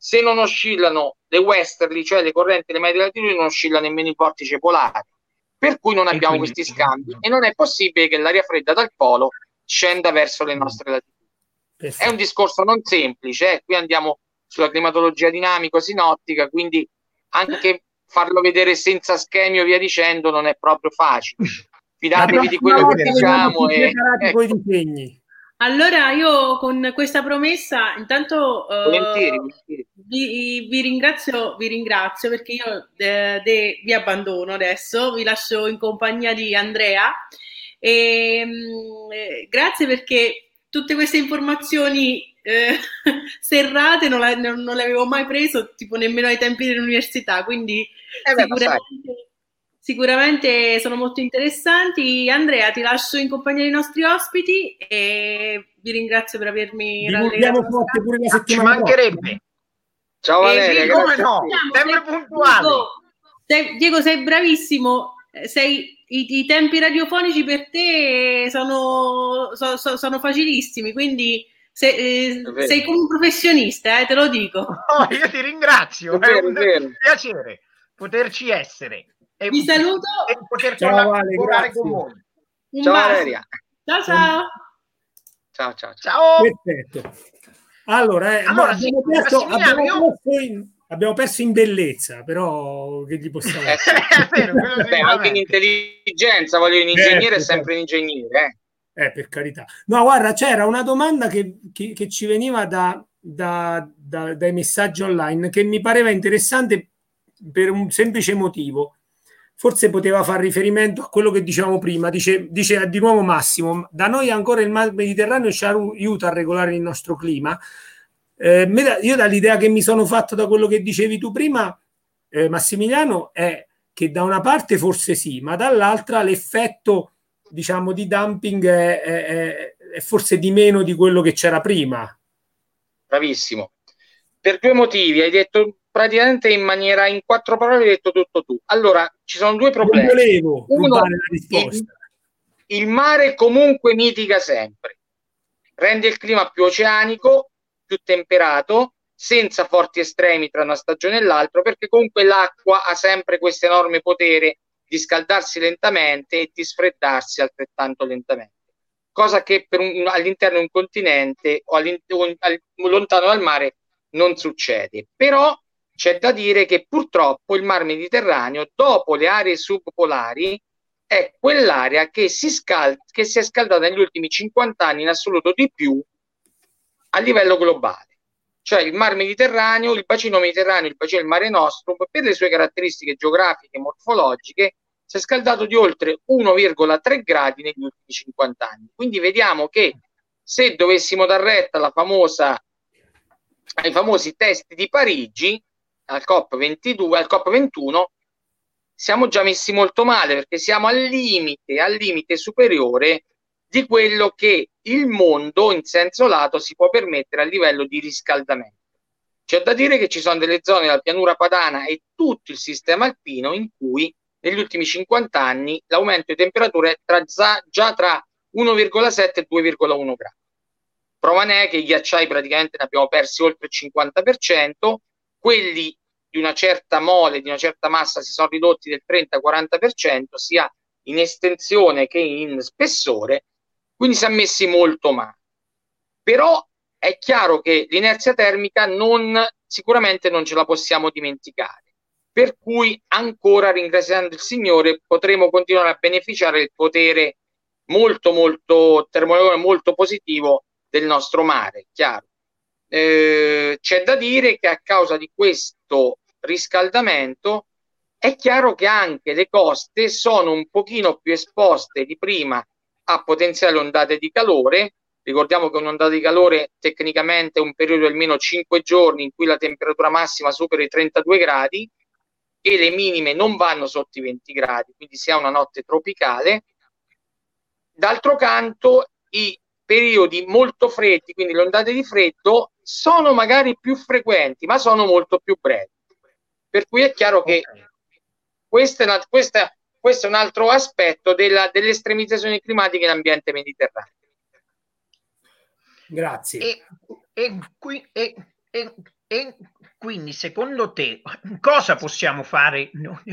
se non oscillano le westerly, cioè le correnti delle medie latitudini, non oscilla nemmeno il vortice polare, per cui non abbiamo quindi questi scambi e non è possibile che l'aria fredda dal polo scenda verso le nostre latitudini. Perfetto. È un discorso non semplice, eh? Qui andiamo sulla climatologia dinamico-sinottica, quindi anche farlo vedere senza schemi o via dicendo non è proprio facile. Fidatevi di quello che diciamo e ecco. I disegni. Allora io con questa promessa intanto volentieri, uh, volentieri. Vi, vi ringrazio vi ringrazio perché io eh, de, vi abbandono adesso, vi lascio in compagnia di Andrea e eh, grazie perché tutte queste informazioni eh, serrate non, la, non, non le avevo mai preso tipo nemmeno ai tempi dell'università, quindi eh beh, sicuramente Sicuramente sono molto interessanti. Andrea, ti lascio in compagnia dei nostri ospiti e vi ringrazio per avermi rallegrato. Forte pure la settimana. Ci mancherebbe. Ciao Valeria, sì, come no? Sempre puntuale. Sei, Diego, sei bravissimo. Sei, i, i tempi radiofonici per te sono, so, so, sono facilissimi, quindi sei, eh, sei come un professionista, eh, te lo dico. Oh, io ti ringrazio, è, è un, un piacere poterci essere. E vi saluto e poter collaborare con voi. Un ciao bacio. Valeria. Ciao ciao. Ciao ciao. Ciao. Perfetto. Allora, eh, allora no, sì, abbiamo, perso, abbiamo, io... perso in, abbiamo perso in bellezza, però che gli possiamo eh, sì. Beh, anche in intelligenza, voglio un ingegnere è sempre un ingegnere. Eh. eh, per carità. No, guarda, c'era una domanda che, che, che ci veniva da, da, da, dai messaggi online che mi pareva interessante per un semplice motivo. Forse poteva fare riferimento a quello che dicevamo prima, dice, dice di nuovo Massimo, da noi ancora il mar Mediterraneo ci aiuta a regolare il nostro clima. Eh, io dall'idea che mi sono fatto da quello che dicevi tu prima, eh, Massimiliano, è che da una parte forse sì, ma dall'altra l'effetto, diciamo, di dumping è, è, è forse di meno di quello che c'era prima. Bravissimo. Per due motivi, hai detto praticamente in maniera, in quattro parole hai detto tutto tu. Allora, ci sono due problemi. Non volevo Uno, rubare la risposta. Il, il mare comunque mitiga sempre, rende il clima più oceanico, più temperato, senza forti estremi tra una stagione e l'altra, perché comunque l'acqua ha sempre questo enorme potere di scaldarsi lentamente e di sfreddarsi altrettanto lentamente. Cosa che per un, all'interno di un continente o lontano dal mare non succede. Però c'è da dire che purtroppo il Mar Mediterraneo, dopo le aree subpolari, è quell'area che si, scal- che si è scaldata negli ultimi cinquanta anni in assoluto di più a livello globale. Cioè il Mar Mediterraneo, il bacino mediterraneo, il bacino del Mare Nostrum, per le sue caratteristiche geografiche e morfologiche, si è scaldato di oltre uno virgola tre gradi negli ultimi cinquanta anni. Quindi vediamo che se dovessimo dar retta alla famosa, ai famosi test di Parigi, al COP ventidue, al COP ventuno, siamo già messi molto male perché siamo al limite, al limite superiore di quello che il mondo in senso lato si può permettere a livello di riscaldamento. C'è da dire che ci sono delle zone della pianura padana e tutto il sistema alpino in cui negli ultimi cinquanta anni l'aumento di temperatura è tra, già tra uno virgola sette e due virgola uno gradi. Prova ne è che i ghiacciai praticamente ne abbiamo persi oltre il cinquanta per cento, quelli di una certa mole, di una certa massa si sono ridotti del trenta quaranta per cento sia in estensione che in spessore, quindi si è messi molto male. Però è chiaro che l'inerzia termica non, sicuramente non ce la possiamo dimenticare, per cui ancora ringraziando il Signore potremo continuare a beneficiare del potere molto molto termodinamico molto positivo del nostro mare, chiaro. Eh, c'è da dire che a causa di questo riscaldamento è chiaro che anche le coste sono un pochino più esposte di prima a potenziali ondate di calore. Ricordiamo che un'ondata di calore tecnicamente è un periodo di almeno cinque giorni in cui la temperatura massima supera i trentadue gradi e le minime non vanno sotto i venti gradi, quindi si ha una notte tropicale. D'altro canto i periodi molto freddi, quindi le ondate di freddo, sono magari più frequenti, ma sono molto più brevi. Per cui è chiaro che questo è, una, questa, questo è un altro aspetto della, dell'estremizzazione climatica in ambiente mediterraneo. Grazie. E, e, qui, e, e, e quindi secondo te cosa possiamo fare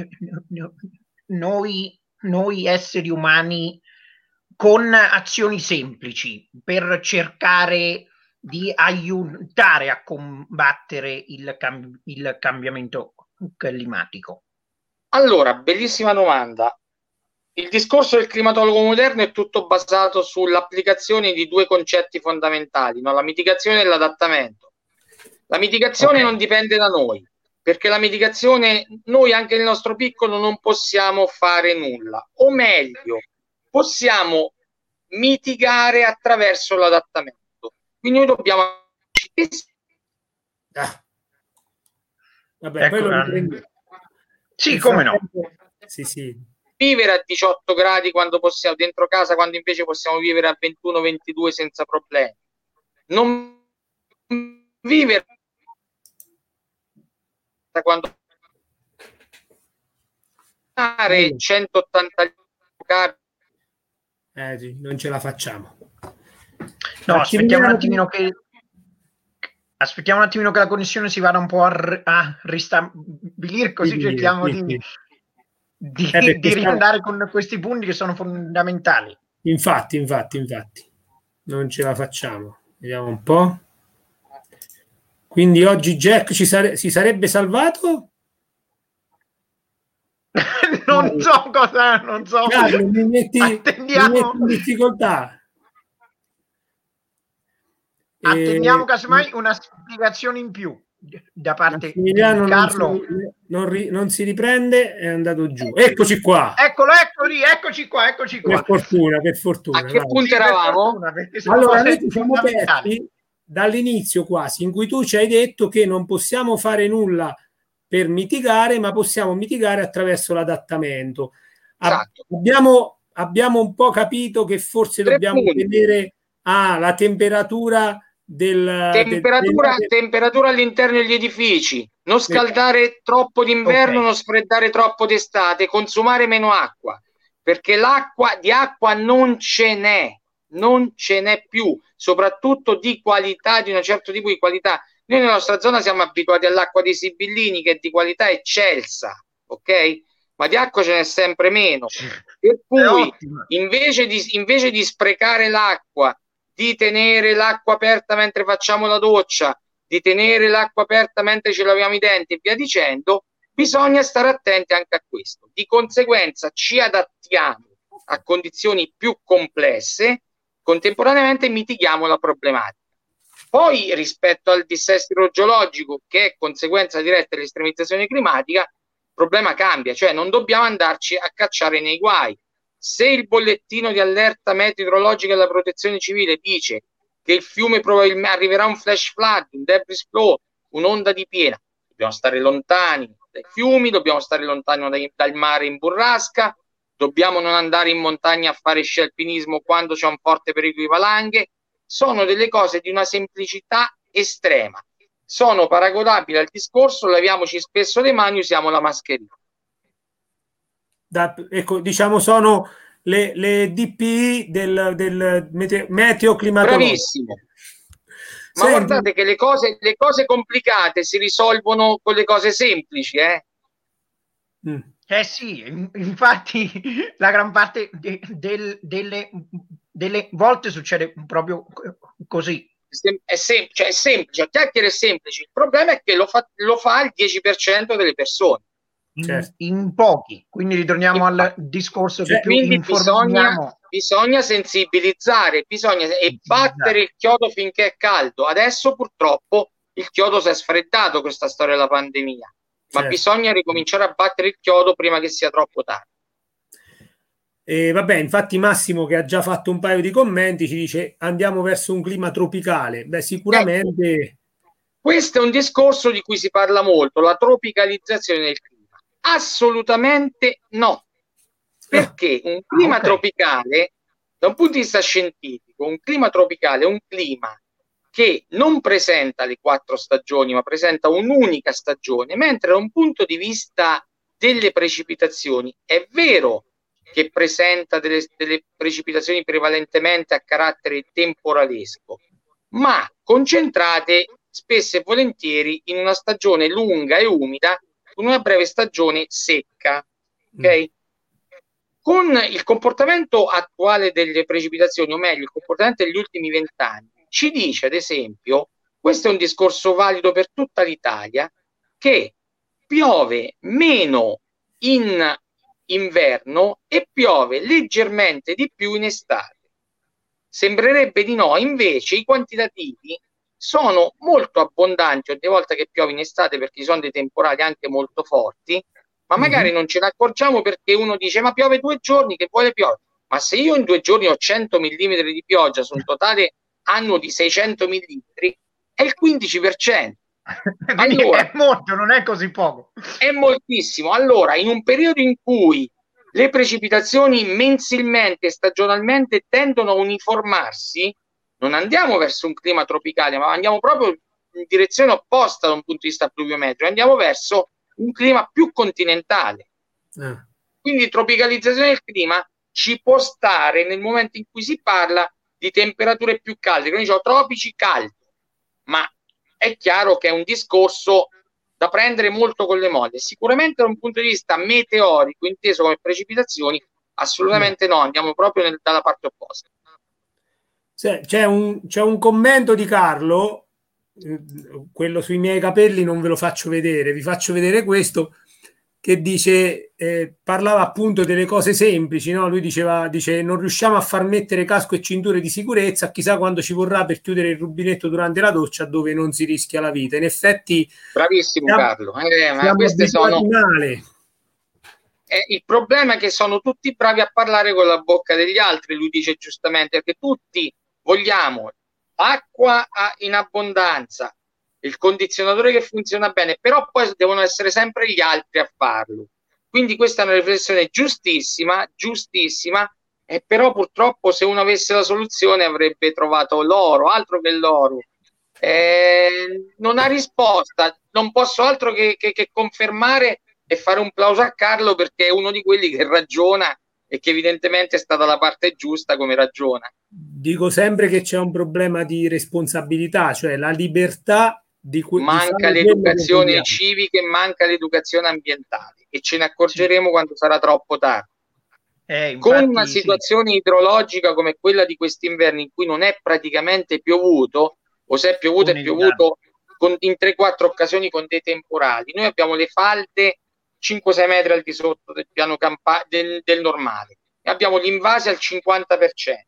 noi, noi esseri umani con azioni semplici per cercare di aiutare a combattere il, cam- il cambiamento climatico? Allora, bellissima domanda. Il discorso del climatologo moderno è tutto basato sull'applicazione di due concetti fondamentali, no? La mitigazione e l'adattamento. La mitigazione okay. non dipende da noi, perché la mitigazione, noi anche nel nostro piccolo non possiamo fare nulla, o meglio, possiamo mitigare attraverso l'adattamento. Quindi noi dobbiamo... Ah. Vabbè, ecco, poi lo riprendo. Sì, come no. Sì, sì. Vivere a diciotto gradi quando possiamo dentro casa, quando invece possiamo vivere a ventuno ventidue senza problemi. Non vivere quando centottanta gradi eh sì, non ce la facciamo. No, aspettiamo un attimino che aspettiamo un attimino che la connessione si vada un po' a, r- a ristabilire, così sì, cerchiamo sì, di, sì. di, eh, di riandare stiamo... con questi punti che sono fondamentali. Infatti, infatti, infatti. Non ce la facciamo. Vediamo un po'. Quindi oggi Jack ci sare- si sarebbe salvato? non so cosa, non so. Carlo, mi metti, mi metti in difficoltà. Attendiamo casomai una spiegazione in più da parte di Carlo. Non si, non, ri, non si riprende, è andato giù. Eccoci qua. Eccolo, eccoli, eccoci qua, eccoci qua. Per fortuna, per fortuna. A che vai. punto eravamo? Allora, noi ci siamo persi dall'inizio quasi, in cui tu ci hai detto che non possiamo fare nulla per mitigare, ma possiamo mitigare attraverso l'adattamento. Esatto. Abbiamo, abbiamo un po' capito che forse Tre dobbiamo punti. vedere ah, la temperatura del temperatura, del... temperatura all'interno degli edifici, non scaldare eh. troppo d'inverno, okay. non sfreddare troppo d'estate, consumare meno acqua, perché l'acqua di acqua non ce n'è, non ce n'è più, soprattutto di qualità, di un certo tipo di qualità. Noi nella nostra zona siamo abituati all'acqua dei Sibillini, che è di qualità eccelsa, ok? Ma di acqua ce n'è sempre meno. Per cui invece di, invece di sprecare l'acqua, di tenere l'acqua aperta mentre facciamo la doccia, di tenere l'acqua aperta mentre ci laviamo i denti e via dicendo, bisogna stare attenti anche a questo. Di conseguenza ci adattiamo a condizioni più complesse, contemporaneamente mitighiamo la problematica. Poi rispetto al dissesto idrogeologico, che è conseguenza diretta dell'estremizzazione climatica, il problema cambia, cioè non dobbiamo andarci a cacciare nei guai. Se il bollettino di allerta meteo idrologica della protezione civile dice che il fiume probabilmente arriverà un flash flood, un debris flow, un'onda di piena, dobbiamo stare lontani dai fiumi, dobbiamo stare lontani dai, dal mare in burrasca, dobbiamo non andare in montagna a fare sci alpinismo quando c'è un forte pericolo di valanghe. Sono delle cose di una semplicità estrema, sono paragonabili al discorso laviamoci spesso le mani, usiamo la mascherina. Da, ecco, diciamo sono le, le D P I del, del meteo, meteo climatologico. Bravissimo. Ma Senti, guardate che le cose, le cose complicate si risolvono con le cose semplici, eh? Mm. Eh sì, infatti la gran parte de, de, delle, delle volte succede proprio così. È, sem- cioè è semplice, chiacchiere è semplice, il problema è che lo fa, lo fa il dieci per cento delle persone. Certo. In, in pochi, quindi ritorniamo in al discorso cioè, che più quindi informiamo. Bisogna, bisogna sensibilizzare, bisogna e battere il chiodo finché è caldo. Adesso purtroppo il chiodo si è sfreddato, questa storia della pandemia, ma certo. bisogna ricominciare a battere il chiodo prima che sia troppo tardi. E vabbè, infatti Massimo, che ha già fatto un paio di commenti, ci dice andiamo verso un clima tropicale. Beh, sicuramente ecco, questo è un discorso di cui si parla molto, la tropicalizzazione del clima. Assolutamente no, perché un clima okay. tropicale, da un punto di vista scientifico, un clima tropicale è un clima che non presenta le quattro stagioni, ma presenta un'unica stagione, mentre da un punto di vista delle precipitazioni è vero che presenta delle, delle precipitazioni prevalentemente a carattere temporalesco, ma concentrate spesso e volentieri in una stagione lunga e umida con una breve stagione secca. Ok? Mm. Con il comportamento attuale delle precipitazioni, o meglio il comportamento degli ultimi vent'anni, ci dice ad esempio, questo è un discorso valido per tutta l'Italia, che piove meno in inverno e piove leggermente di più in estate. Sembrerebbe di no, invece i quantitativi sono molto abbondanti ogni volta che piove in estate, perché ci sono dei temporali anche molto forti, ma magari mm-hmm. non ce ne accorgiamo perché uno dice ma piove due giorni, che vuole piovere? Ma se io in due giorni ho cento millimetri di pioggia su un totale annuo di seicento millimetri, è il quindici per cento. Allora, è molto, non è così poco. È moltissimo. Allora, in un periodo in cui le precipitazioni mensilmente e stagionalmente tendono a uniformarsi, non andiamo verso un clima tropicale, ma andiamo proprio in direzione opposta da un punto di vista pluviometrico, andiamo verso un clima più continentale. Eh. Quindi tropicalizzazione del clima ci può stare nel momento in cui si parla di temperature più calde, quindi diciamo tropici caldi, ma è chiaro che è un discorso da prendere molto con le molle. Sicuramente da un punto di vista meteorico, inteso come precipitazioni, assolutamente no, andiamo proprio nel, dalla parte opposta. C'è un, c'è un commento di Carlo, quello sui miei capelli non ve lo faccio vedere, vi faccio vedere questo, che dice, eh, parlava appunto delle cose semplici, no? Lui diceva, dice non riusciamo a far mettere casco e cinture di sicurezza, chissà quando ci vorrà per chiudere il rubinetto durante la doccia dove non si rischia la vita. In effetti bravissimo siamo, Carlo, eh, ma queste sono male. Eh, il problema è che sono tutti bravi a parlare con la bocca degli altri, lui dice giustamente, perché tutti vogliamo acqua in abbondanza, il condizionatore che funziona bene, però poi devono essere sempre gli altri a farlo. Quindi questa è una riflessione giustissima, giustissima, e però purtroppo se uno avesse la soluzione avrebbe trovato l'oro, altro che l'oro. Eh, non ha risposta, non posso altro che, che, che confermare e fare un plauso a Carlo, perché è uno di quelli che ragiona e che evidentemente sta dalla parte giusta come ragiona. Dico sempre che c'è un problema di responsabilità, cioè la libertà di cui manca l'educazione civica e manca l'educazione ambientale, e ce ne accorgeremo sì. quando sarà troppo tardi. Eh, infatti, con una situazione sì. idrologica come quella di quest'inverno, in cui non è praticamente piovuto, o se è piovuto è piovuto con, in tre quattro occasioni con dei temporali, noi abbiamo le falde cinque sei metri al di sotto del piano campa- del, del normale, e abbiamo gli invasi al cinquanta per cento.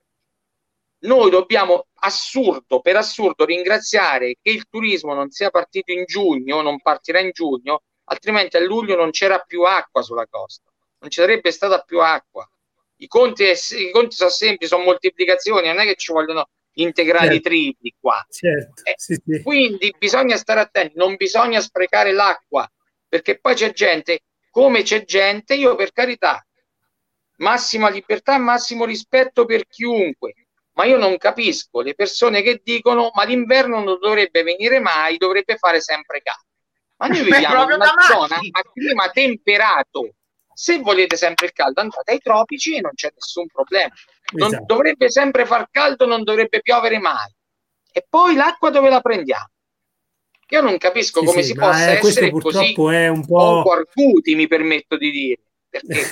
Noi dobbiamo, assurdo per assurdo, ringraziare che il turismo non sia partito in giugno, non partirà in giugno, altrimenti a luglio non c'era più acqua sulla costa, non ci sarebbe stata più acqua. I conti, i conti sono semplici, sono moltiplicazioni, non è che ci vogliono integrali certo. tripli qua. Certo. Eh, sì, sì. Quindi bisogna stare attenti, non bisogna sprecare l'acqua, perché poi c'è gente, come c'è gente, io per carità, massima libertà, massimo rispetto per chiunque, ma io non capisco le persone che dicono ma l'inverno non dovrebbe venire mai, dovrebbe fare sempre caldo. Ma noi viviamo in una zona a clima temperato. Se volete sempre il caldo, andate ai tropici e non c'è nessun problema. Non esatto. dovrebbe sempre far caldo, non dovrebbe piovere mai. E poi l'acqua dove la prendiamo? Io non capisco sì, come sì, si possa eh, essere così è un po' poco arguti, mi permetto di dire. Perché?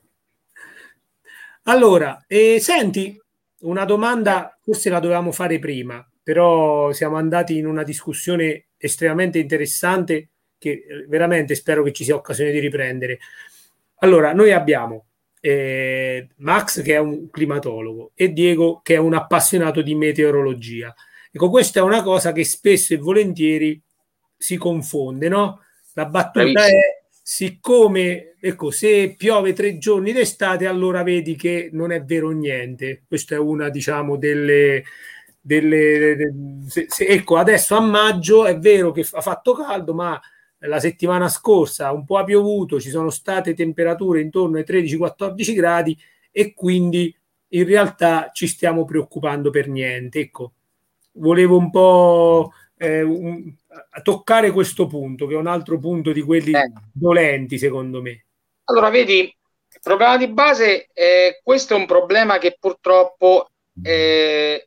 Allora, eh, senti, una domanda, forse la dovevamo fare prima, però siamo andati in una discussione estremamente interessante che veramente spero che ci sia occasione di riprendere. Allora, noi abbiamo eh, Max che è un climatologo e Diego che è un appassionato di meteorologia. Ecco, questa è una cosa che spesso e volentieri si confonde, no? La battuta Bravissimo. è siccome, ecco, se piove tre giorni d'estate, allora vedi che non è vero niente. Questa è una, diciamo, delle... delle se, se, ecco, adesso a maggio è vero che ha fatto caldo, ma la settimana scorsa un po' ha piovuto, ci sono state temperature intorno ai tredici quattordici gradi e quindi in realtà ci stiamo preoccupando per niente. Ecco, volevo un po' eh, un, a toccare questo punto, che è un altro punto di quelli eh. dolenti, secondo me. Allora, vedi, il problema di base, eh, questo è un problema che purtroppo eh,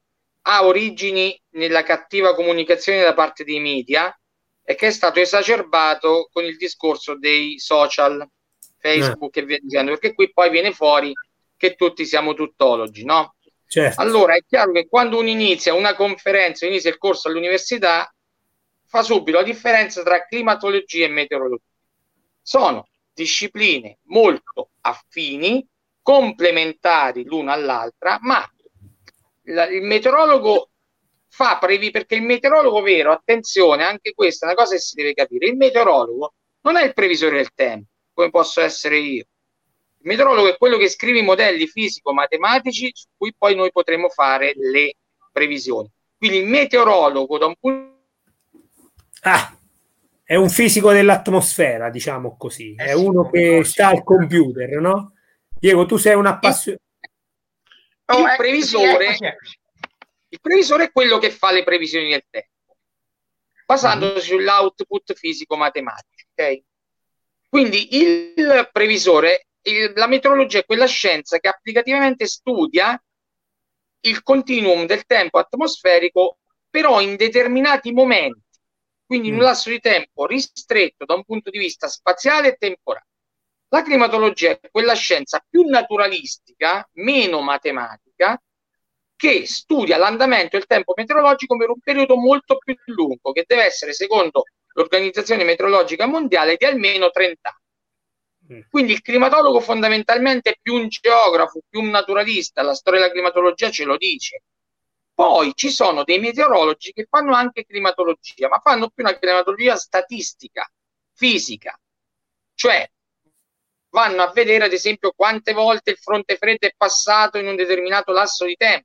ha origini nella cattiva comunicazione da parte dei media e che è stato esacerbato con il discorso dei social, Facebook eh. e via dicendo, perché qui poi viene fuori che tutti siamo tuttologi, no? Certo. Allora è chiaro che quando uno inizia una conferenza, inizia il corso all'università, fa subito la differenza tra climatologia e meteorologia. Sono discipline molto affini, complementari l'una all'altra, ma la, il meteorologo fa previ perché il meteorologo vero, attenzione, anche questa è una cosa che si deve capire, il meteorologo non è il previsore del tempo, come posso essere io. Il meteorologo è quello che scrive i modelli fisico-matematici su cui poi noi potremo fare le previsioni. Quindi il meteorologo da un punto ah, è un fisico dell'atmosfera, diciamo così, eh è sì, uno che sta al computer, no? Diego, tu sei un appassionato. Il, il previsore sì, il previsore è quello che fa le previsioni del tempo, basandosi mm-hmm. sull'output fisico-matematico, ok? Quindi il previsore, il, la meteorologia è quella scienza che applicativamente studia il continuum del tempo atmosferico, però in determinati momenti, quindi in un lasso di tempo ristretto da un punto di vista spaziale e temporale. La climatologia è quella scienza più naturalistica, meno matematica, che studia l'andamento e il tempo meteorologico per un periodo molto più lungo, che deve essere, secondo l'Organizzazione Meteorologica Mondiale, di almeno trenta anni. Quindi il climatologo fondamentalmente è più un geografo, più un naturalista, la storia della climatologia ce lo dice. Poi ci sono dei meteorologi che fanno anche climatologia, ma fanno più una climatologia statistica, fisica, cioè vanno a vedere ad esempio quante volte il fronte freddo è passato in un determinato lasso di tempo.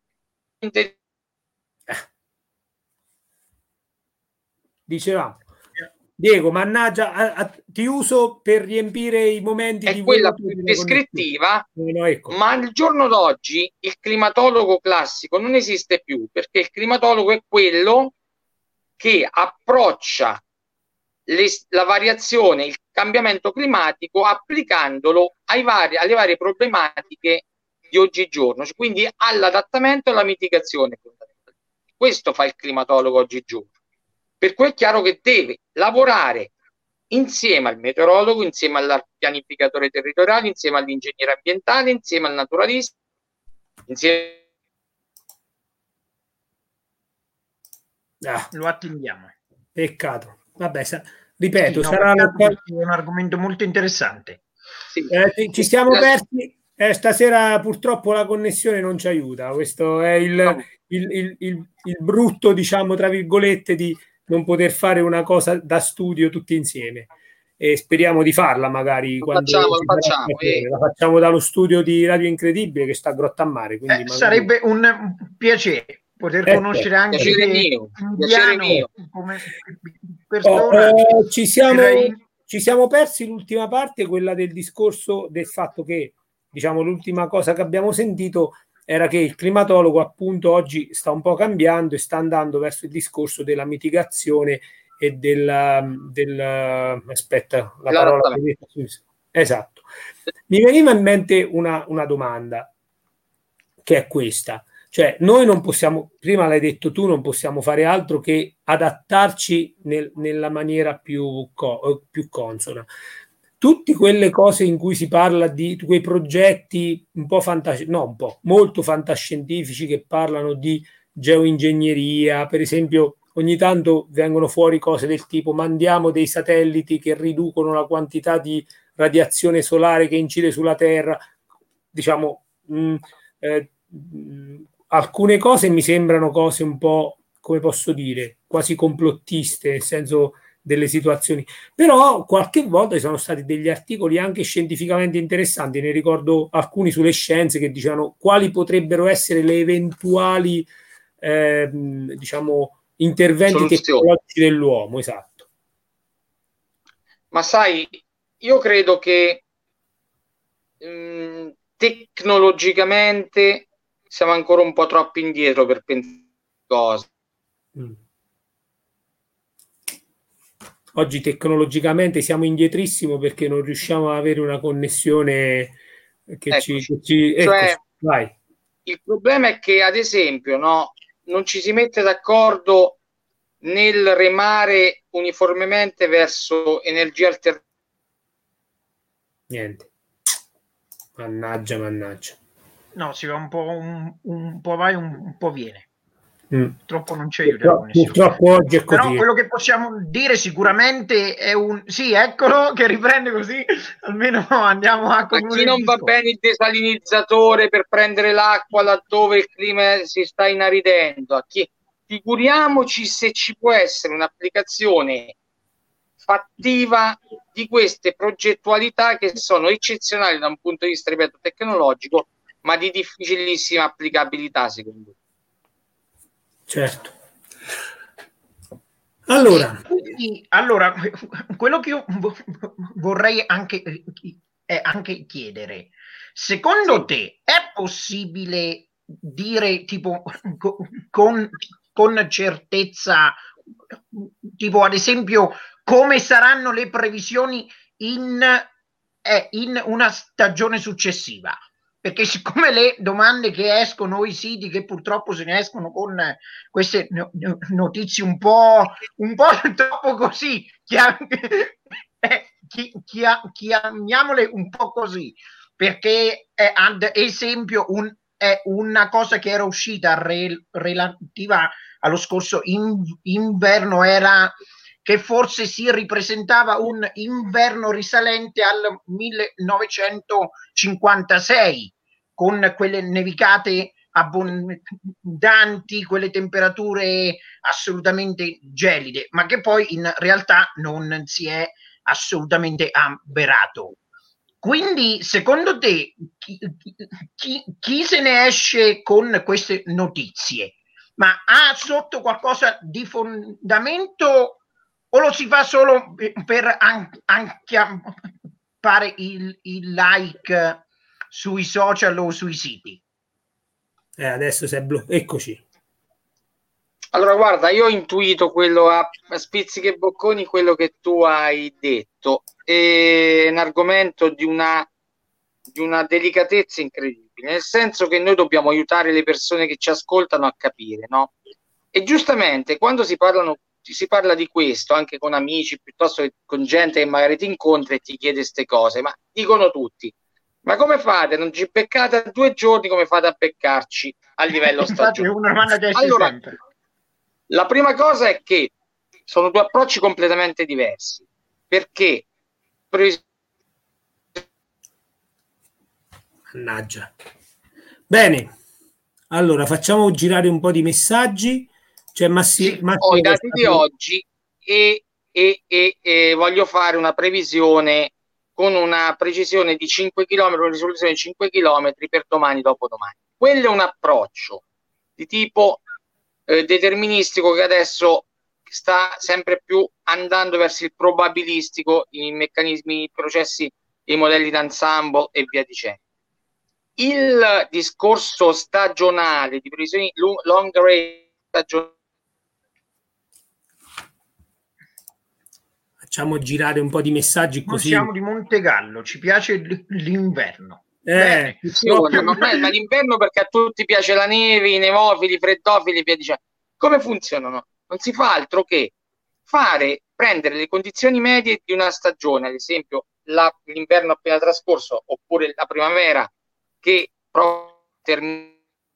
Dicevamo, Diego, mannaggia, a, a, ti uso per riempire i momenti è di quella più descrittiva, no, ecco. Ma al giorno d'oggi il climatologo classico non esiste più, perché il climatologo è quello che approccia le, la variazione, il cambiamento climatico applicandolo ai vari, alle varie problematiche di oggigiorno, quindi all'adattamento e alla mitigazione. Questo fa il climatologo oggigiorno. Per cui è chiaro che deve lavorare insieme al meteorologo, insieme al pianificatore territoriale, insieme all'ingegnere ambientale, insieme al naturalista, insieme... Ah, lo attendiamo. Peccato. Vabbè, sa... ripeto, sì, no, sarà lo... un argomento molto interessante. Sì. Eh, ci siamo persi. Eh, stasera purtroppo la connessione non ci aiuta. Questo è il, no. il, il, il, il brutto, diciamo, tra virgolette, di non poter fare una cosa da studio tutti insieme. E speriamo di farla magari lo quando facciamo, lo facciamo, eh. la facciamo dallo studio di Radio Incredibile che sta a Grottammare. Quindi eh, magari... Sarebbe un piacere poter eh, conoscere anche piacere mio, piacere mio. come persona. Oh, eh, ci, siamo, ci siamo persi l'ultima parte, quella del discorso del fatto che, diciamo, l'ultima cosa che abbiamo sentito era che il climatologo appunto oggi sta un po' cambiando e sta andando verso il discorso della mitigazione e del, del aspetta la parola esatto. Mi veniva in mente una, una domanda che è questa, cioè noi non possiamo, prima l'hai detto tu, non possiamo fare altro che adattarci nel, nella maniera più, co, più consona. Tutte quelle cose in cui si parla di quei progetti un po' fantascientifici, no un po', molto fantascientifici che parlano di geoingegneria, per esempio ogni tanto vengono fuori cose del tipo mandiamo dei satelliti che riducono la quantità di radiazione solare che incide sulla Terra, diciamo mh, eh, mh, alcune cose mi sembrano cose un po', come posso dire, quasi complottiste, nel senso delle situazioni, però qualche volta ci sono stati degli articoli anche scientificamente interessanti, ne ricordo alcuni sulle scienze che dicevano quali potrebbero essere le eventuali eh, diciamo interventi Soluzione. tecnologici dell'uomo, esatto. Ma sai, io credo che mh, tecnologicamente siamo ancora un po' troppo indietro per pensare cose. Mm. Oggi tecnologicamente siamo indietrissimo perché non riusciamo ad avere una connessione che Eccoci. ci... Che ci cioè, ecco, vai. Il problema è che, ad esempio, no, non ci si mette d'accordo nel remare uniformemente verso energie alternative. Niente. Mannaggia, mannaggia. No, si va un po', un, un po' vai, un, un po' viene. Mm. Purtroppo non ci aiuta la connessione. Purtroppo oggi è così. Però quello che possiamo dire sicuramente è un... Sì, eccolo che riprende, così almeno andiamo a concludere. A chi non va bene il desalinizzatore per prendere l'acqua laddove il clima si sta inaridendo, a chi... figuriamoci se ci può essere un'applicazione fattiva di queste progettualità che sono eccezionali da un punto di vista, ripeto, tecnologico, ma di difficilissima applicabilità, secondo me. Certo. Allora, quindi, allora quello che io vorrei anche, eh, anche chiedere, secondo sì. te è possibile dire tipo con, con certezza, tipo ad esempio, come saranno le previsioni in, eh, in una stagione successiva? Perché siccome le domande che escono, o i siti che purtroppo se ne escono con queste notizie un po', un po' troppo così, chiamiamole un po' così, perché è, ad esempio un, è una cosa che era uscita re, relativa allo scorso in, inverno era che forse si ripresentava un inverno risalente al millenovecentocinquantasei, con quelle nevicate abbondanti, quelle temperature assolutamente gelide, ma che poi in realtà non si è assolutamente avverato. Quindi, secondo te, chi, chi, chi se ne esce con queste notizie? Ma ha sotto qualcosa di fondamento o lo si fa solo per anchiappare il, il like sui social o sui siti? Eh, adesso si è bloccato. Eccoci. Allora, guarda, io ho intuito quello a spizzichi e bocconi, quello che tu hai detto. È un argomento di una, di una delicatezza incredibile, nel senso che noi dobbiamo aiutare le persone che ci ascoltano a capire, no? E giustamente, quando si parlano si parla di questo anche con amici, piuttosto che con gente che magari ti incontra e ti chiede queste cose, ma dicono tutti: ma come fate? Non ci beccate a due giorni, come fate a beccarci a livello stagionale? Allora, sempre. La prima cosa è che sono due approcci completamente diversi, perché mannaggia. Bene, allora facciamo girare un po' di messaggi. Cioè, Massi, sì, ho i dati di oggi e, e, e, e voglio fare una previsione con una precisione di cinque chilometri, una risoluzione di cinque chilometri per domani, dopodomani. Quello è un approccio di tipo eh, deterministico che adesso sta sempre più andando verso il probabilistico, i meccanismi, i processi, i modelli d'ensemble e via dicendo. Il discorso stagionale di previsioni long range stagionali, facciamo girare un po' di messaggi così. Noi siamo di Montegallo, ci piace l'inverno. Eh, funziona, ma, ma l'inverno perché a tutti piace la neve, i nevofili, i freddofili e via dicendo. Come funzionano? Non si fa altro che fare, prendere le condizioni medie di una stagione, ad esempio la, l'inverno appena trascorso oppure la primavera che termina.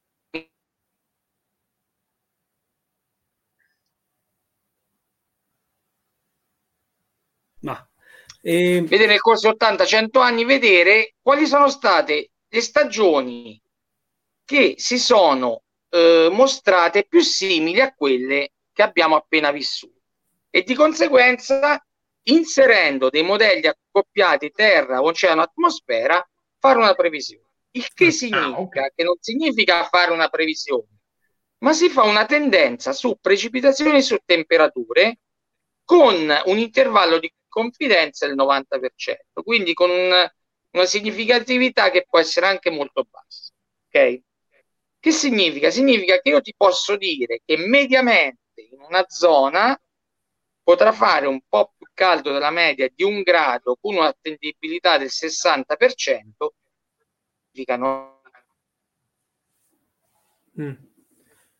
Ma eh... vedere nel corso di ottanta cento anni, vedere quali sono state le stagioni che si sono eh, mostrate più simili a quelle che abbiamo appena vissuto e di conseguenza, inserendo dei modelli accoppiati terra, oceano, atmosfera, fare una previsione. Il che significa ah, okay. che non significa fare una previsione, ma si fa una tendenza su precipitazioni e su temperature con un intervallo di confidenza del novanta per cento, quindi con un, una significatività che può essere anche molto bassa. Ok? Che significa? Significa che io ti posso dire che mediamente in una zona potrà fare un po' più caldo della media di un grado con un'attendibilità del sessanta per cento. Mm.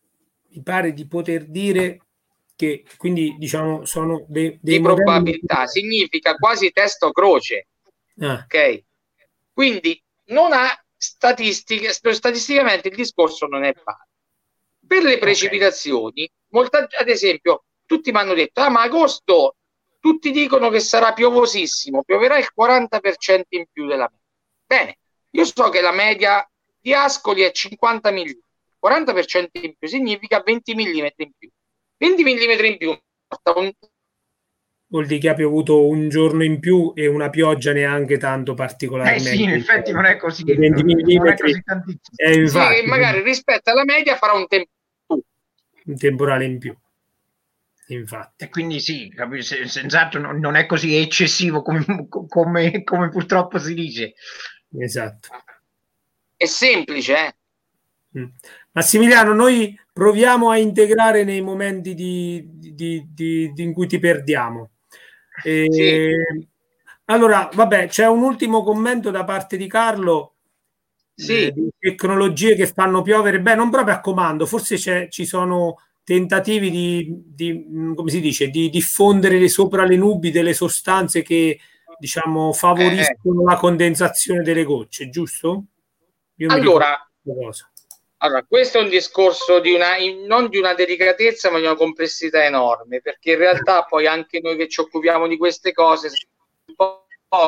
mi pare di poter dire che quindi diciamo sono dei, dei di probabilità, significa quasi testo croce. Ah. Ok, quindi non ha statistiche, statisticamente il discorso non è valido. Per le precipitazioni, okay. molta, ad esempio, tutti mi hanno detto: ah, ma agosto tutti dicono che sarà piovosissimo, pioverà il quaranta per cento in più della media. Bene, io so che la media di Ascoli è cinquanta millimetri, quaranta per cento in più significa venti millimetri in più. venti millimetri in più un... vuol dire che ha piovuto un giorno in più e una pioggia neanche tanto particolarmente. Eh sì, in effetti non è così. venti millimetri è così eh, infatti, sì, magari rispetto alla media farà un tempo un temporale in più. Infatti. E quindi sì, senz'altro non è così eccessivo come, come, come purtroppo si dice. Esatto. È semplice, eh? Mm. Massimiliano, noi proviamo a integrare nei momenti di, di, di, di in cui ti perdiamo. E, sì. Allora, vabbè, c'è un ultimo commento da parte di Carlo. Sì. Eh, di tecnologie che fanno piovere, beh, non proprio a comando, forse c'è, ci sono tentativi di, di come si dice, di diffondere sopra le nubi delle sostanze che, diciamo, favoriscono eh. la condensazione delle gocce, giusto? Io allora, cosa. allora, questo è un discorso di una, non di una delicatezza, ma di una complessità enorme, perché in realtà poi anche noi che ci occupiamo di queste cose un po'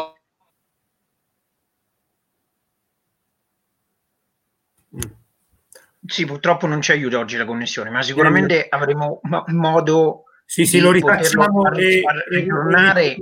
Sì, purtroppo non ci aiuta oggi la connessione, ma sicuramente avremo m- modo sì, sì, di lo poterlo far, e, ritornare,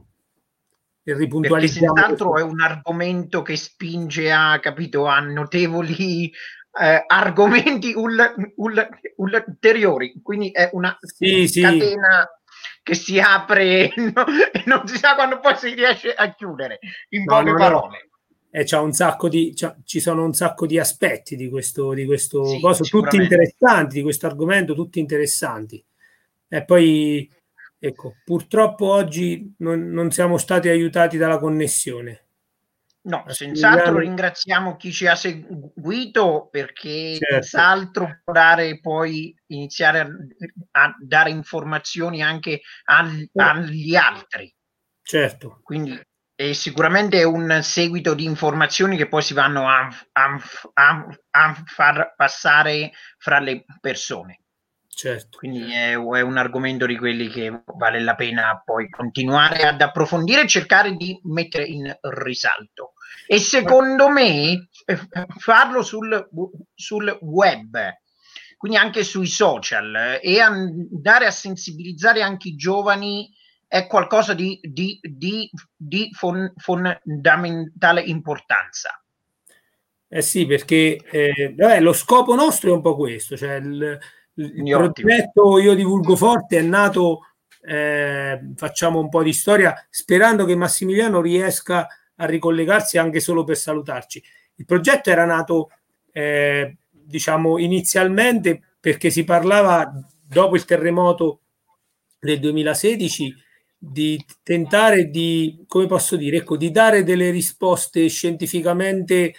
e perché senz'altro è un argomento che spinge a, capito, a notevoli eh, argomenti ul- ul- ulteriori, quindi è una sì, catena sì. che si apre no, e non si sa quando poi si riesce a chiudere, in no, poche no, parole. No. E c'ha un sacco di, ci sono un sacco di aspetti di questo, di questo sì, coso, tutti interessanti, di questo argomento, tutti interessanti. E poi, ecco, purtroppo oggi non, non siamo stati aiutati dalla connessione. No, senz'altro ringraziamo chi ci ha seguito, perché certo. senz'altro dare poi iniziare a, a dare informazioni anche agli, agli altri. Certo. Quindi è sicuramente un seguito di informazioni che poi si vanno a, a, a, a far passare fra le persone. Certo. Quindi è, è un argomento di quelli che vale la pena poi continuare ad approfondire e cercare di mettere in risalto. E secondo me farlo sul, sul web, quindi anche sui social, e andare a sensibilizzare anche i giovani è qualcosa di, di, di, di fon, fondamentale importanza. Eh sì, perché eh, vabbè, lo scopo nostro è un po' questo, cioè il, il progetto Io Divulgo Forte è nato, eh, facciamo un po' di storia, sperando che Massimiliano riesca a ricollegarsi anche solo per salutarci. Il progetto era nato, eh, diciamo, inizialmente perché si parlava, dopo il terremoto del duemilasedici, di tentare di, come posso dire, ecco, di dare delle risposte scientificamente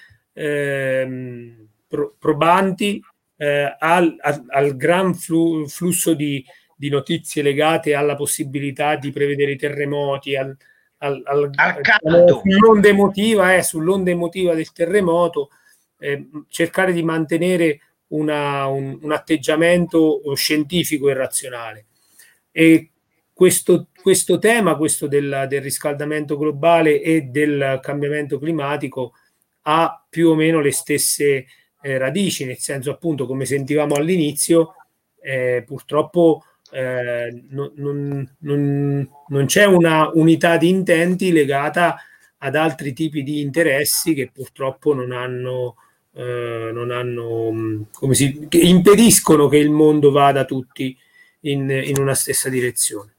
eh, pro- probanti eh, al, al, al gran flu- flusso di, di notizie legate alla possibilità di prevedere i terremoti, al, al, al, al sull'onda emotiva, eh, sull'onda emotiva del terremoto, eh, cercare di mantenere una, un, un atteggiamento scientifico e razionale. E questo, questo tema, questo del, del riscaldamento globale e del cambiamento climatico, ha più o meno le stesse eh, radici, nel senso, appunto, come sentivamo all'inizio, eh, purtroppo eh, non, non, non, non c'è una unità di intenti legata ad altri tipi di interessi che purtroppo non hanno, eh, non hanno come si, che impediscono che il mondo vada tutti in, in una stessa direzione.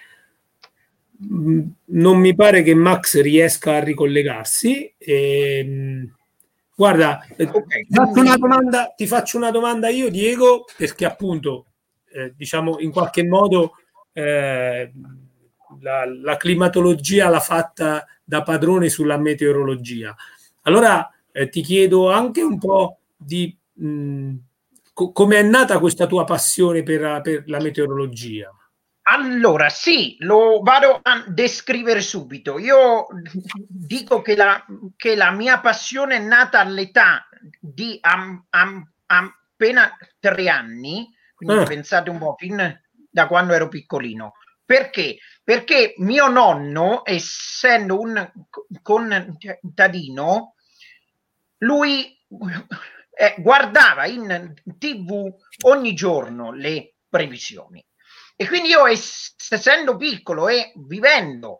Non mi pare che Max riesca a ricollegarsi. E, guarda, okay. ti, faccio una domanda, ti faccio una domanda io, Diego, perché appunto, eh, diciamo, in qualche modo eh, la, la climatologia l'ha fatta da padrone sulla meteorologia. Allora eh, ti chiedo anche un po' di mh, co- come è nata questa tua passione per, per la meteorologia? Allora, sì, lo vado a descrivere subito. Io dico che la, che la mia passione è nata all'età di am, am, appena tre anni, quindi ah. pensate un po', fin da quando ero piccolino. Perché? Perché mio nonno, essendo un contadino, lui eh, guardava in tivù ogni giorno le previsioni. E quindi io, essendo piccolo e vivendo...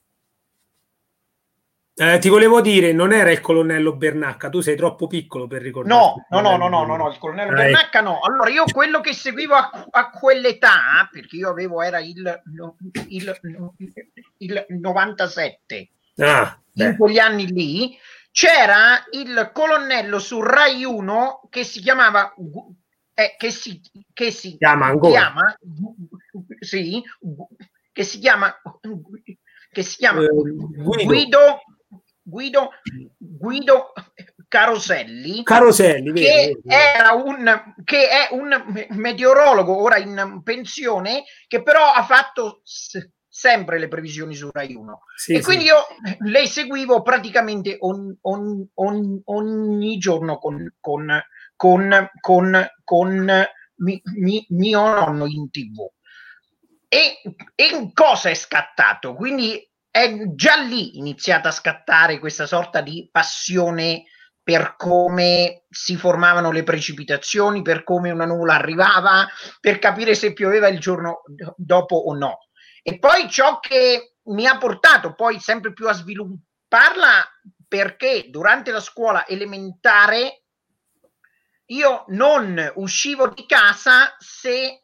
Eh, ti volevo dire, non era il colonnello Bernacca, tu sei troppo piccolo per ricordare. No, no, no, no, no, no, no, il colonnello ah, Bernacca no. Allora, io quello che seguivo a, a quell'età, perché io avevo, era il, il, il novantasette, ah, in quegli anni lì, c'era il colonnello su Rai uno che si chiamava... Eh, che si, che si chiama, chiama sì, che si chiama che si chiama Guido Guido Guido, Guido Caroselli, Caroselli che vero, vero. era un che è un meteorologo ora in pensione, che però ha fatto sempre le previsioni su Rai uno, sì, e sì. Quindi io le seguivo praticamente on, on, on, ogni giorno con, con con, con, con mi, mi, mio nonno in tivù. E, e cosa è scattato? Quindi è già lì iniziata a scattare questa sorta di passione per come si formavano le precipitazioni, per come una nuvola arrivava, per capire se pioveva il giorno dopo o no. E poi ciò che mi ha portato poi sempre più a svilupparla, perché durante la scuola elementare io non uscivo di casa se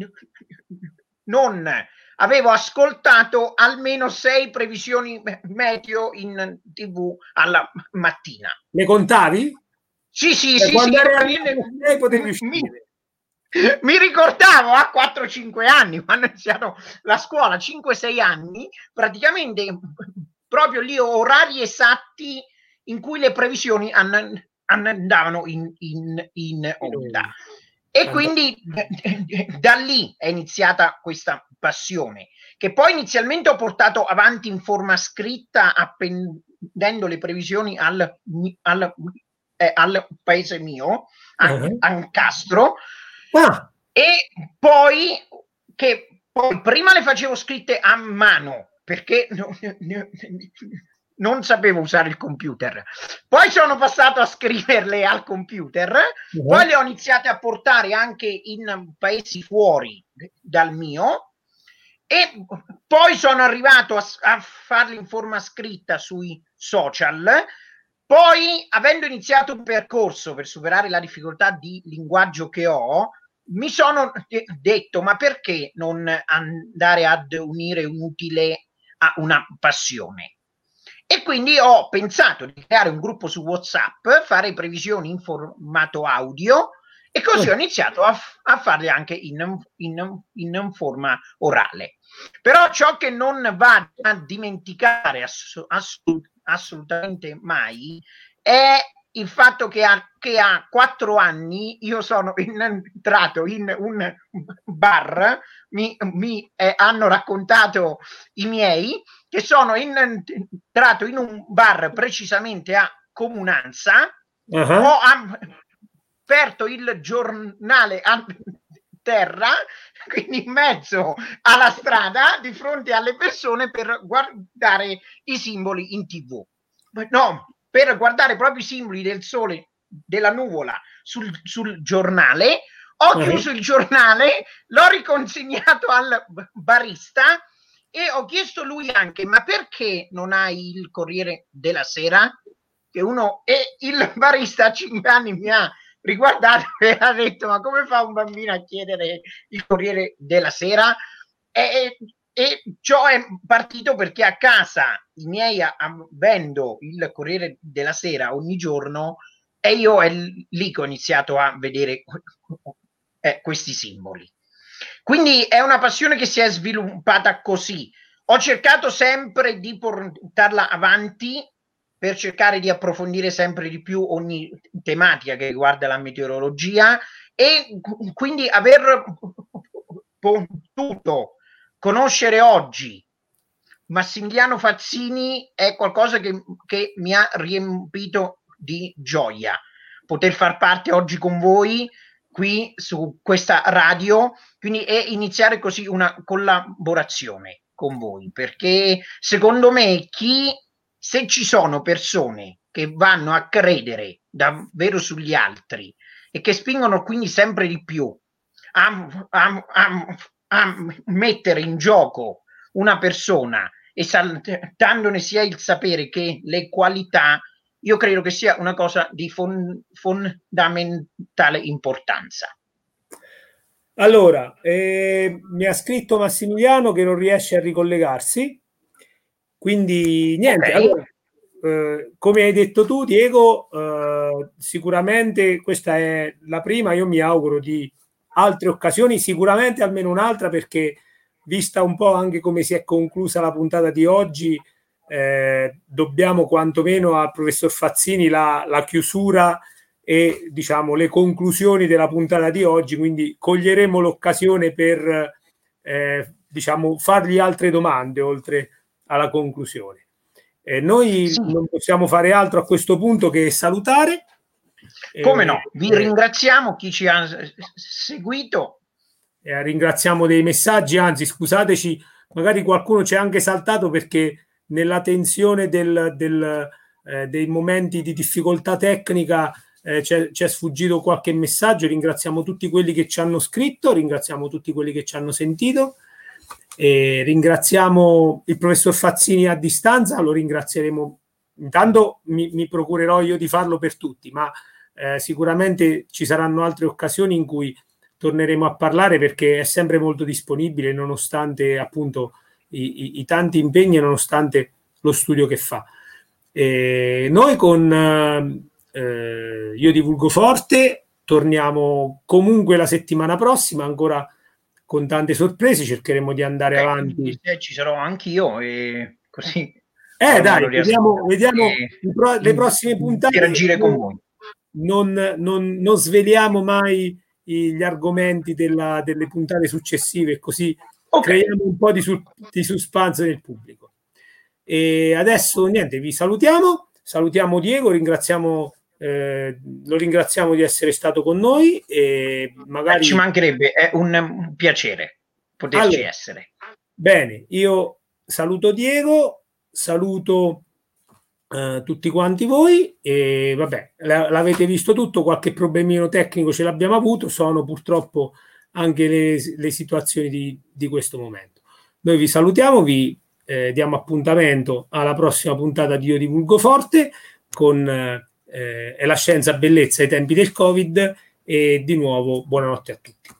non avevo ascoltato almeno sei previsioni meteo in tivù alla mattina. Le contavi? Sì, sì, sì, sì. Lei potevi uscire. Mi, mi ricordavo a quattro cinque anni, quando ho iniziato la scuola, cinque sei anni, praticamente proprio lì orari esatti in cui le previsioni hanno andavano in, in, in onda. E quindi da lì è iniziata questa passione, che poi inizialmente ho portato avanti in forma scritta, appendendo le previsioni al, al, eh, al paese mio, a, uh-huh. a Castro, ah. e poi che poi prima le facevo scritte a mano, perché non sapevo usare il computer, poi sono passato a scriverle al computer, uh-huh. poi le ho iniziate a portare anche in paesi fuori dal mio, e poi sono arrivato a, a farle in forma scritta sui social. Poi, avendo iniziato un percorso per superare la difficoltà di linguaggio che ho, mi sono detto: ma perché non andare ad unire un utile a una passione? E quindi ho pensato di creare un gruppo su WhatsApp, fare previsioni in formato audio, e così ho iniziato a, a farle anche in, in, in forma orale. Però ciò che non va a dimenticare ass, ass, assolutamente mai è il fatto che a, che a quattro anni io sono entrato in un bar, mi, mi eh, hanno raccontato i miei, che sono entrato in un bar precisamente a Comunanza, uh-huh. ho aperto il giornale a terra, quindi in mezzo alla strada, di fronte alle persone, per guardare i simboli in tivù. No, per guardare proprio i simboli del sole, della nuvola sul, sul giornale. Ho uh-huh. chiuso il giornale, l'ho riconsegnato al barista e ho chiesto lui anche: ma perché non hai il Corriere della Sera? Che uno, e il barista a cinque anni mi ha riguardato e ha detto: ma come fa un bambino a chiedere il Corriere della Sera? E, e ciò è partito perché a casa i miei, avendo il Corriere della Sera ogni giorno, e io è lì che ho iniziato a vedere eh, questi simboli. Quindi è una passione che si è sviluppata così. Ho cercato sempre di portarla avanti per cercare di approfondire sempre di più ogni tematica che riguarda la meteorologia, e quindi aver potuto conoscere oggi Massimiliano Fazzini è qualcosa che, che mi ha riempito di gioia. Poter far parte oggi con voi qui su questa radio, quindi e iniziare così una collaborazione con voi, perché secondo me chi, se ci sono persone che vanno a credere davvero sugli altri e che spingono quindi sempre di più a, a, a, a mettere in gioco una persona e saltandone sia il sapere che le qualità, io credo che sia una cosa di fon- fondamentale importanza. Allora, eh, mi ha scritto Massimiliano che non riesce a ricollegarsi, quindi niente. Okay. Allora, eh, come hai detto tu, Diego, eh, sicuramente questa è la prima, io mi auguro di altre occasioni, sicuramente almeno un'altra, perché vista un po' anche come si è conclusa la puntata di oggi, eh, dobbiamo quantomeno al professor Fazzini la, la chiusura e diciamo le conclusioni della puntata di oggi, quindi coglieremo l'occasione per eh, diciamo fargli altre domande oltre alla conclusione. Eh, noi sì. non possiamo fare altro a questo punto che salutare. Come no, vi eh, ringraziamo chi ci ha seguito. Eh, ringraziamo dei messaggi, anzi scusateci, magari qualcuno ci ha anche saltato perché nella tensione del, del, eh, dei momenti di difficoltà tecnica eh, ci è sfuggito qualche messaggio. Ringraziamo tutti quelli che ci hanno scritto, ringraziamo tutti quelli che ci hanno sentito e ringraziamo il professor Fazzini a distanza, lo ringrazieremo. Intanto mi, mi procurerò io di farlo per tutti, ma eh, sicuramente ci saranno altre occasioni in cui torneremo a parlare, perché è sempre molto disponibile nonostante appunto i, i, i tanti impegni, nonostante lo studio che fa. E noi con eh, Io Divulgo Forte torniamo comunque la settimana prossima, ancora con tante sorprese, cercheremo di andare eh, avanti. Ci sarò anch'io e così. Eh dai, vediamo, vediamo le, pro, le prossime puntate. Interagire con voi. Non, non, non sveliamo mai gli argomenti della, delle puntate successive, così okay. Creiamo un po' di, su, di suspense nel pubblico. E adesso niente, vi salutiamo, salutiamo Diego, ringraziamo, eh, lo ringraziamo di essere stato con noi e magari... Eh, ci mancherebbe, è un, un piacere poterci allora, essere. Bene, io saluto Diego, saluto Uh, tutti quanti voi e vabbè, l- l'avete visto tutto, qualche problemino tecnico ce l'abbiamo avuto, sono purtroppo anche le, le situazioni di, di questo momento. Noi vi salutiamo, vi eh, diamo appuntamento alla prossima puntata di Io Divulgo Forte con eh, è la scienza bellezza ai tempi del Covid e di nuovo buonanotte a tutti.